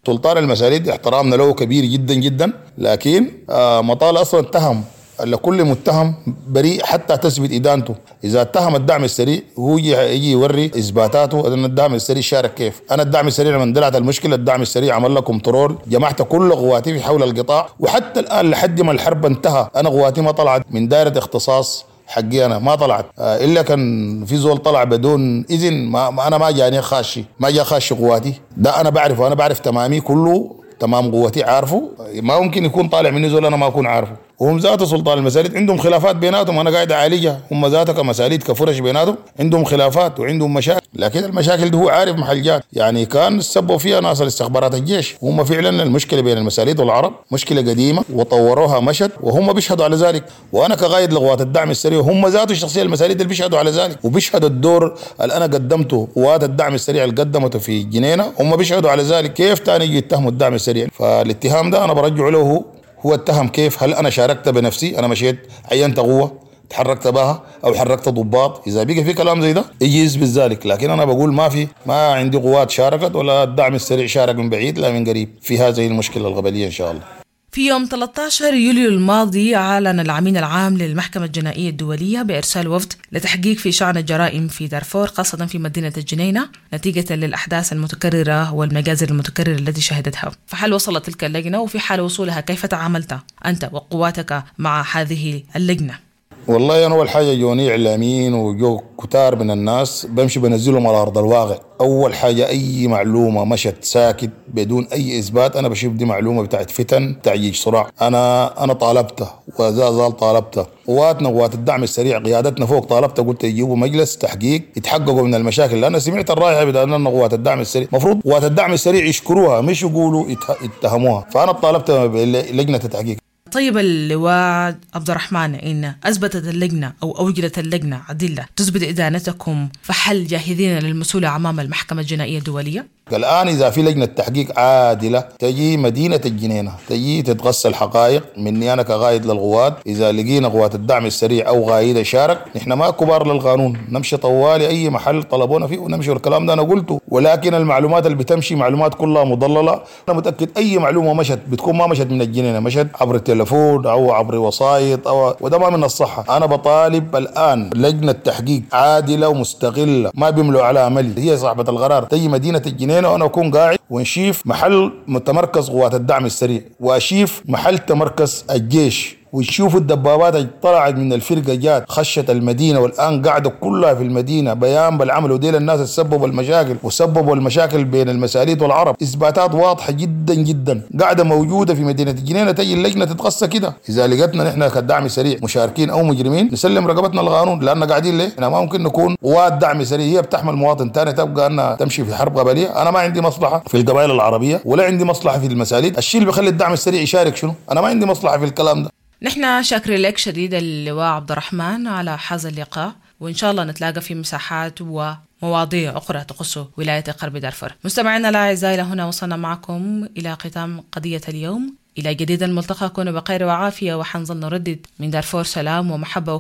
سلطان المساليد احترامنا له كبير جدا جدا، لكن مطال أصلا اتهم لكل متهم بريء حتى تثبت إدانته. إذا اتهم الدعم السريع هو يجي يوري إثباتاته أن الدعم السريع شارك كيف. أنا الدعم السريع لما اندلعت المشكلة الدعم السريع عمل له كنترول، جمعت كل قواتي في حول القطاع، وحتى الآن لحد ما الحرب انتهى أنا قواتي ما طلعت من دائرة اختصاص حقي، أنا ما طلعت إلا كان في زول طلع بدون إذن. ما أنا ما جاني خاشي، ما جا خاشي قواتي، ده أنا بعرفه، أنا بعرف تمامي كله تمام قوتي عارفه، ما ممكن يكون طالع مني زول أنا ما أكون عارفه. وهم ذات سلطان المساليد عندهم خلافات بيناتهم، أنا قاعد أعالجها، هم ذاتها كمساليد كفرش بيناتهم عندهم خلافات وعندهم مشاكل، لكن المشاكل دي هو عارف محل جات. يعني كان سبوا فيها ناس الاستخبارات الجيش، هم فعلا المشكلة بين المساليد والعرب مشكلة قديمة وطوروها مشت، وهم بيشهدوا على ذلك. وأنا كقائد لقوات الدعم السريع هم ذاته الشخصية المساليد اللي بيشهدوا على ذلك، وبيشهدوا الدور اللي أنا قدمته قوات الدعم السريع اللي قدمته في جنينة، هم بيشهدوا على ذلك. كيف تاني يجي يتهموا الدعم السريع؟ فالاتهام ده أنا برجع له هو اتهم كيف. هل أنا شاركت بنفسي؟ أنا مشيت عينت قوة تحركت بها أو حركت ضباط؟ إذا بقى في كلام زي ده يجي يثبت ذلك، لكن أنا بقول ما عندي قوات شاركت ولا الدعم السريع شارك من بعيد لا من قريب في هذه المشكلة الغبلية إن شاء الله. في يوم 13 يوليو الماضي أعلن الأمين العام للمحكمة الجنائية الدولية بإرسال وفد لتحقيق في شأن الجرائم في دارفور خاصة في مدينة الجنينة نتيجة للأحداث المتكررة والمجازر المتكررة التي شهدتها. فهل وصلت تلك اللجنة؟ وفي حال وصولها كيف تعاملت أنت وقواتك مع هذه اللجنة؟ والله أنا أول حاجة جوني إعلاميين وجو كتار من الناس بمشي بنزلهم على أرض الواقع. أول حاجة أي معلومة مشت ساكت بدون أي إثبات أنا بشوف دي معلومة بتاعت فتن تعيج صراع. أنا طالبته وزال طالبته، قوات الدعم السريع قيادتنا فوق طالبته، قلت يجيبوا مجلس تحقيق يتحققوا من المشاكل، لأن سمعت الرائحة بأن قوات الدعم السريع مفروض قوات الدعم السريع يشكروها مش يقولوا يتهموها، فأنا طالبت لجنة التحقيق. طيب اللواء عبد الرحمن، إن أثبتت اللجنة أو أوجدت اللجنة أدلة تثبت إدانتكم، فهل جاهزين للمسؤولة أمام المحكمة الجنائية الدولية؟ الآن إذا في لجنة تحقيق عادلة تجي مدينة الجنينة تجي تتغسل حقائق مني أنا كقائد للقوات. إذا لقينا قوات الدعم السريع أو قائد شارك نحن ما كبار للقانون، نمشي طوالي أي محل طلبونا فيه ونمشي، والكلام ده أنا قلته. ولكن المعلومات اللي بتمشي معلومات كلها مضللة. أنا متأكد أي معلومة مشت بتكون ما مشت من الجنينة، مشت عبر التلفون أو عبر وسائط وده ما من الصحة. أنا بطالب الآن لجنة تحقيق عادلة ومستقلة ما بيملوا على عملي، هي صاحبة القرار، تجي مدينة الجنينة وأنا أكون قاعد ونشيف محل متمركز قوات الدعم السريع وأشيف محل تمركز الجيش، ويشوفوا الدبابات اللي طلعت من الفرقة جات خشت المدينة والآن قاعدة كلها في المدينة بيان بالعمل، وديل الناس سببوا المشاكل وسببوا المشاكل بين المساليد والعرب. إثباتات واضحة جدا جدا قاعدة موجودة في مدينة الجنينة. تجي اللجنة تتغسى كده. إذا لقيتنا نحن كالدعم السريع مشاركين أو مجرمين نسلم رقبتنا للقانون، لأن قاعدين ليه؟ إحنا ما ممكن نكون قوات دعم سريع هي بتحمل مواطن تاني تبقى أنها تمشي في حرب قبلية. أنا ما عندي مصلحة في القبائل العربية ولا عندي مصلحة في المساليد. الشيء اللي بيخلي الدعم السريع يشارك شنو؟ أنا ما عندي مصلحة في الكلام ده. نحن شاكرين لك شديد اللواء عبد الرحمن على هذا اللقاء، وإن شاء الله نتلاقى في مساحات ومواضيع أخرى تخص ولاية غرب دارفور. مستمعينا الأعزاء، إلى هنا وصلنا معكم إلى ختام قضية اليوم. إلى جديد الملتقى، كونوا بخير وعافية، وحنظل نردد من دارفور سلام ومحبة.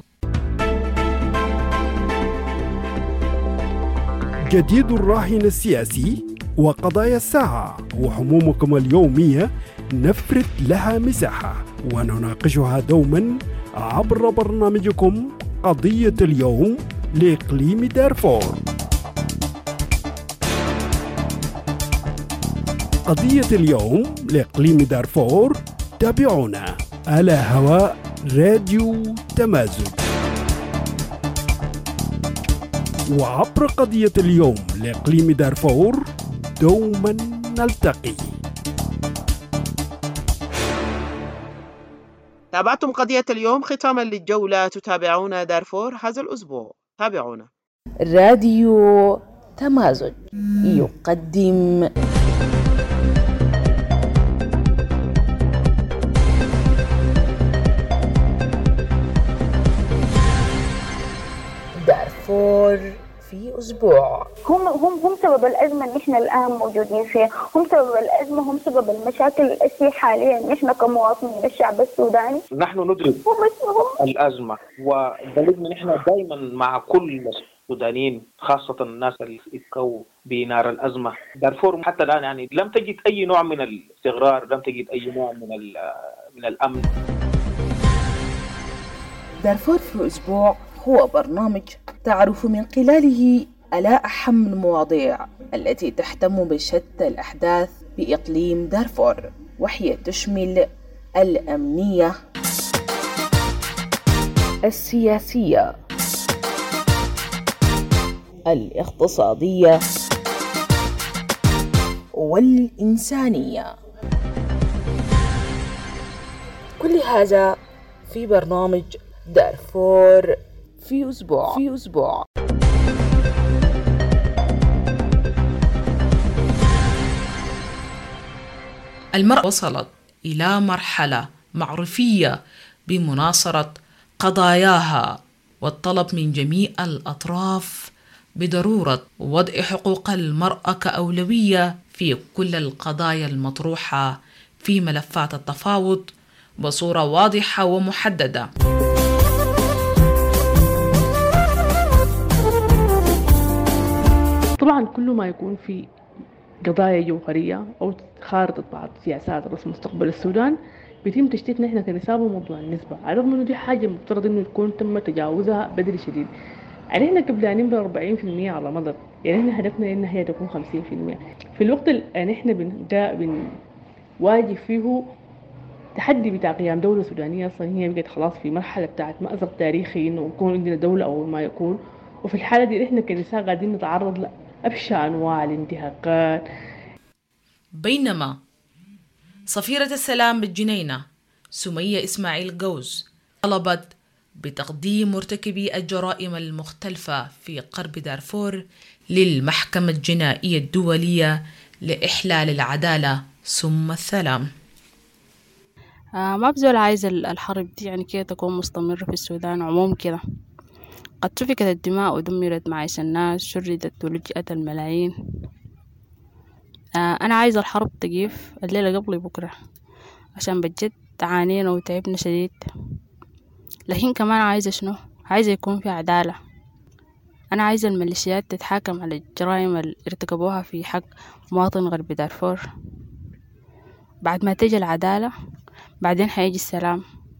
جديد الراهن السياسي وقضايا الساعة وهمومكم اليومية نفرد لها مساحة ونناقشها دوما عبر برنامجكم قضية اليوم لإقليم دارفور. قضية اليوم لإقليم دارفور تابعونا على هواء راديو تمازج، وعبر قضية اليوم لإقليم دارفور دوما نلتقي. تابعتم قضية اليوم. ختاما للجولة تتابعون دارفور هذا الأسبوع. تابعونا. راديو تمازج يقدم دارفور في أسبوع. هم سبب الأزمة اللي إحنا الآن موجودين فيها، هم سبب الأزمة، هم سبب المشاكل التي حاليا إحنا كمواطنين الشعب السوداني. نحن ندرك الأزمة، وبلدنا نحن دائما مع كل السودانيين خاصة الناس اللي يبكوا بنار الأزمة. دارفور حتى الآن يعني لم تجد أي نوع من الاستقرار، لم تجد أي نوع من الأمن. دارفور في أسبوع هو برنامج تعرف من خلاله على أهم المواضيع التي تهتم بشتى الأحداث بإقليم دارفور، وهي تشمل الأمنية، السياسية، الاقتصادية، والإنسانية. كل هذا في برنامج دارفور في أسبوع. المرأة وصلت إلى مرحلة معرفية بمناصرة قضاياها والطلب من جميع الأطراف بضرورة وضع حقوق المرأة كأولوية في كل القضايا المطروحة في ملفات التفاوض بصورة واضحة ومحددة. طبعا كل ما يكون في قضايا جوهرية أو خارطة بعض سياسات رسم مستقبل السودان بيتم تشتيتنا إحنا كنسابة وموضوع النسبة، على الرغم إنه دي حاجة مفترض إنه يكون تم تجاوزها بدري شديد. يعني إحنا قبل أن نبدأ 40% على مدى، يعني إحنا هدفنا إن هي تكون 50%. في الوقت اللي إحنا بنواجه فيه تحدي بتاع قيام دولة سودانية أصلا هي بقت خلاص في مرحلة بتاعت مأزق تاريخي إنه يكون عندنا دولة أو ما يكون، وفي الحالة دي إحنا كنساء قاعدين نتعرض لأبشع أنواع الانتهاكات. بينما صفيرة السلام بالجنينة سمية إسماعيل جوز طلبت بتقديم مرتكبي الجرائم المختلفة في غرب دارفور للمحكمة الجنائية الدولية لإحلال العدالة ثم السلام. ما بزول عايز الحرب دي يعني كده تكون مستمرة في السودان عموم كده. قد سفكت الدماء ودمرت معيش الناس، شردت ولجأت الملايين. أنا عايز الحرب تقيف الليلة قبل بكرة، عشان بجد عانينا وتعبنا شديد. لكن كمان عايزة شنو؟ عايزة يكون في عدالة. أنا عايزة الميليشيات تتحاكم على الجرائم اللي ارتكبوها في حق مواطن غرب دارفور. بعد ما تيجي العدالة بعدين حيجي السلام.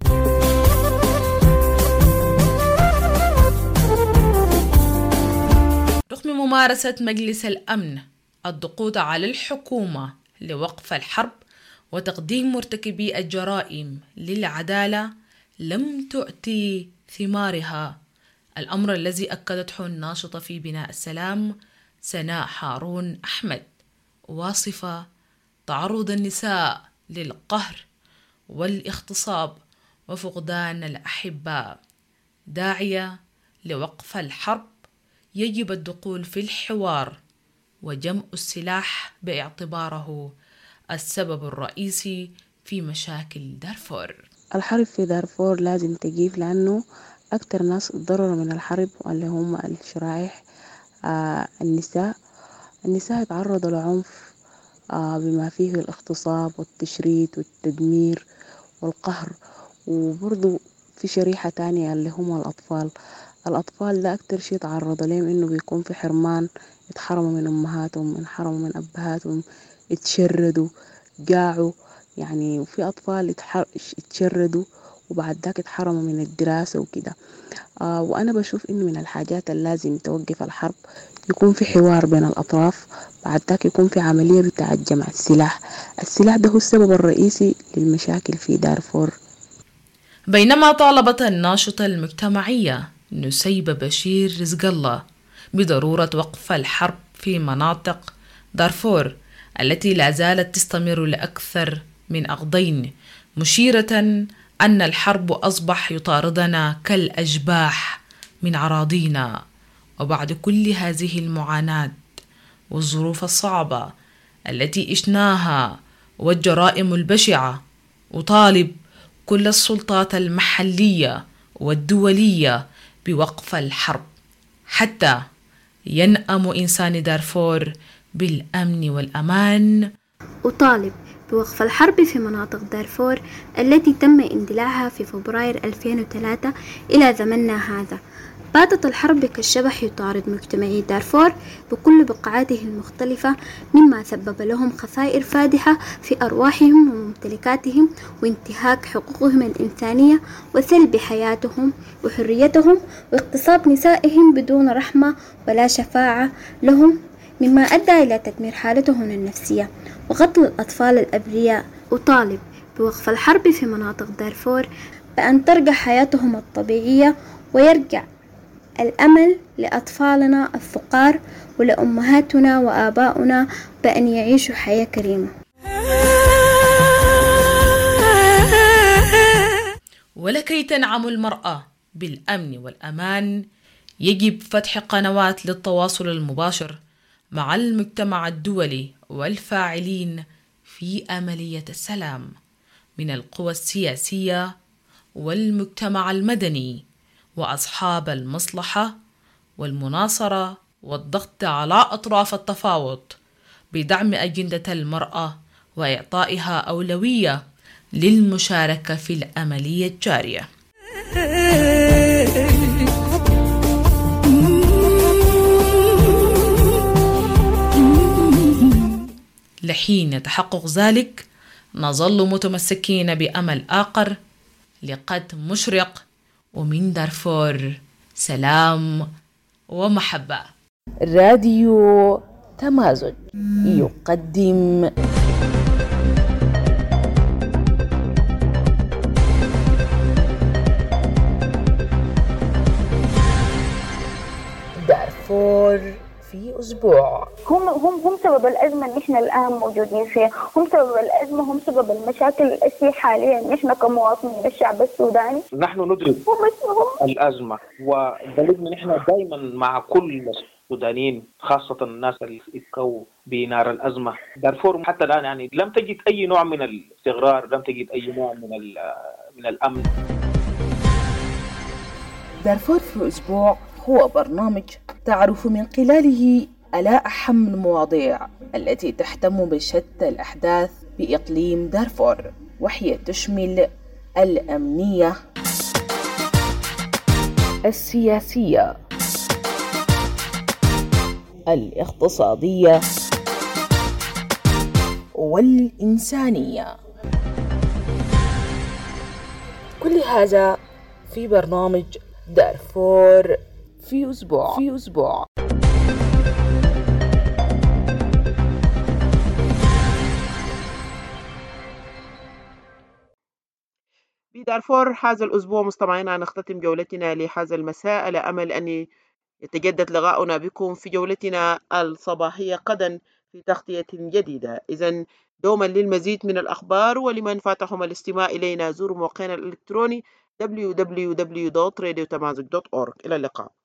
رغم ممارسة مجلس الأمن الضغوط على الحكومة لوقف الحرب وتقديم مرتكبي الجرائم للعدالة لم تؤتي ثمارها، الأمر الذي أكدته الناشطة في بناء السلام سناء هارون أحمد، واصفة تعرض النساء للقهر والاغتصاب وفقدان الأحباء، داعية لوقف الحرب يجب الدخول في الحوار وجمع السلاح باعتباره السبب الرئيسي في مشاكل دارفور. الحرب في دارفور لازم تقيف، لأنه أكتر ناس اتضرروا من الحرب اللي هم الشرائح النساء يتعرضوا لعنف بما فيه الاغتصاب والتشريد والتدمير والقهر. وبرضو في شريحة تانية اللي هم الأطفال ده أكتر شيء تعرضوا لهم، إنه بيكون في حرمان، يتحرموا من أمهاتهم، يتحرموا من أبهاتهم، يتشردوا، جاعوا يعني. وفي أطفال يتشردوا وبعد ذاك يتحرموا من الدراسة وكده. وأنا بشوف إنه من الحاجات اللي لازم توقف الحرب يكون في حوار بين الأطراف، بعد ذاك يكون في عملية بتاع جمع السلاح ده هو السبب الرئيسي للمشاكل في دارفور. بينما طالبت الناشطة المجتمعية نسيبة بشير رزق الله بضرورة وقف الحرب في مناطق دارفور التي لا زالت تستمر لأكثر من عقدين، مشيرة أن الحرب أصبح يطاردنا كالأشباح من أراضينا. وبعد كل هذه المعاناة والظروف الصعبة التي عشناها والجرائم البشعة، أطالب كل السلطات المحلية والدولية بوقف الحرب حتى ينأم إنسان دارفور بالأمن والأمان. أطالب بوقف الحرب في مناطق دارفور التي تم اندلاعها في فبراير 2003 إلى زمننا هذا. باتت الحرب كالشبح يطارد مجتمعي دارفور بكل بقعاته المختلفة، مما سبب لهم خسائر فادحة في أرواحهم وممتلكاتهم وانتهاك حقوقهم الإنسانية وسلب حياتهم وحريتهم واغتصاب نسائهم بدون رحمة ولا شفاعة لهم، مما أدى إلى تدمير حالتهم النفسية وقتل الأطفال الأبرياء. أطالب بوقف الحرب في مناطق دارفور بأن ترجع حياتهم الطبيعية ويرجع الأمل لأطفالنا الفقار ولأمهاتنا وآباؤنا بأن يعيشوا حياة كريمة. ولكي تنعم المرأة بالأمن والأمان يجب فتح قنوات للتواصل المباشر مع المجتمع الدولي والفاعلين في عملية السلام من القوى السياسية والمجتمع المدني وأصحاب المصلحة والمناصرة، والضغط على أطراف التفاوض بدعم أجندة المرأة وإعطائها أولوية للمشاركة في العملية الجارية. لحين تحقق ذلك نظل متمسكين بأمل آخر لقد مشرق، ومن دارفور سلام ومحبة. راديو تمازج يقدم دارفور في أسبوع. هم سبب الأزمة اللي إحنا الآن موجودين فيها، هم سبب الأزمة، هم سبب المشاكل التي حاليا إحنا كمواطنين الشعب السوداني. نحن ندرك الأزمة، ودليل إحنا دائما مع كل السودانيين خاصة الناس اللي يبكوا بنار الأزمة. دارفور حتى الآن يعني لم تجد أي نوع من الاستقرار، لم تجد أي نوع من الأمن. دارفور في أسبوع هو برنامج تعرف من خلاله على أهم المواضيع التي تهتم بشتى الأحداث بإقليم دارفور، وهي تشمل الأمنية، السياسية، الاقتصادية والإنسانية. كل هذا في برنامج دارفور في أسبوع. بدارفور هذا الأسبوع مستمعينا نختتم جولتنا لهذا المساء، على أمل أن يتجدد لقاؤنا بكم في جولتنا الصباحية غدا في تغطية جديدة. إذن دوما للمزيد من الأخبار ولمن فاتهم الاستماع إلينا زوروا موقعنا الإلكتروني www.radiotamazig.org. إلى اللقاء.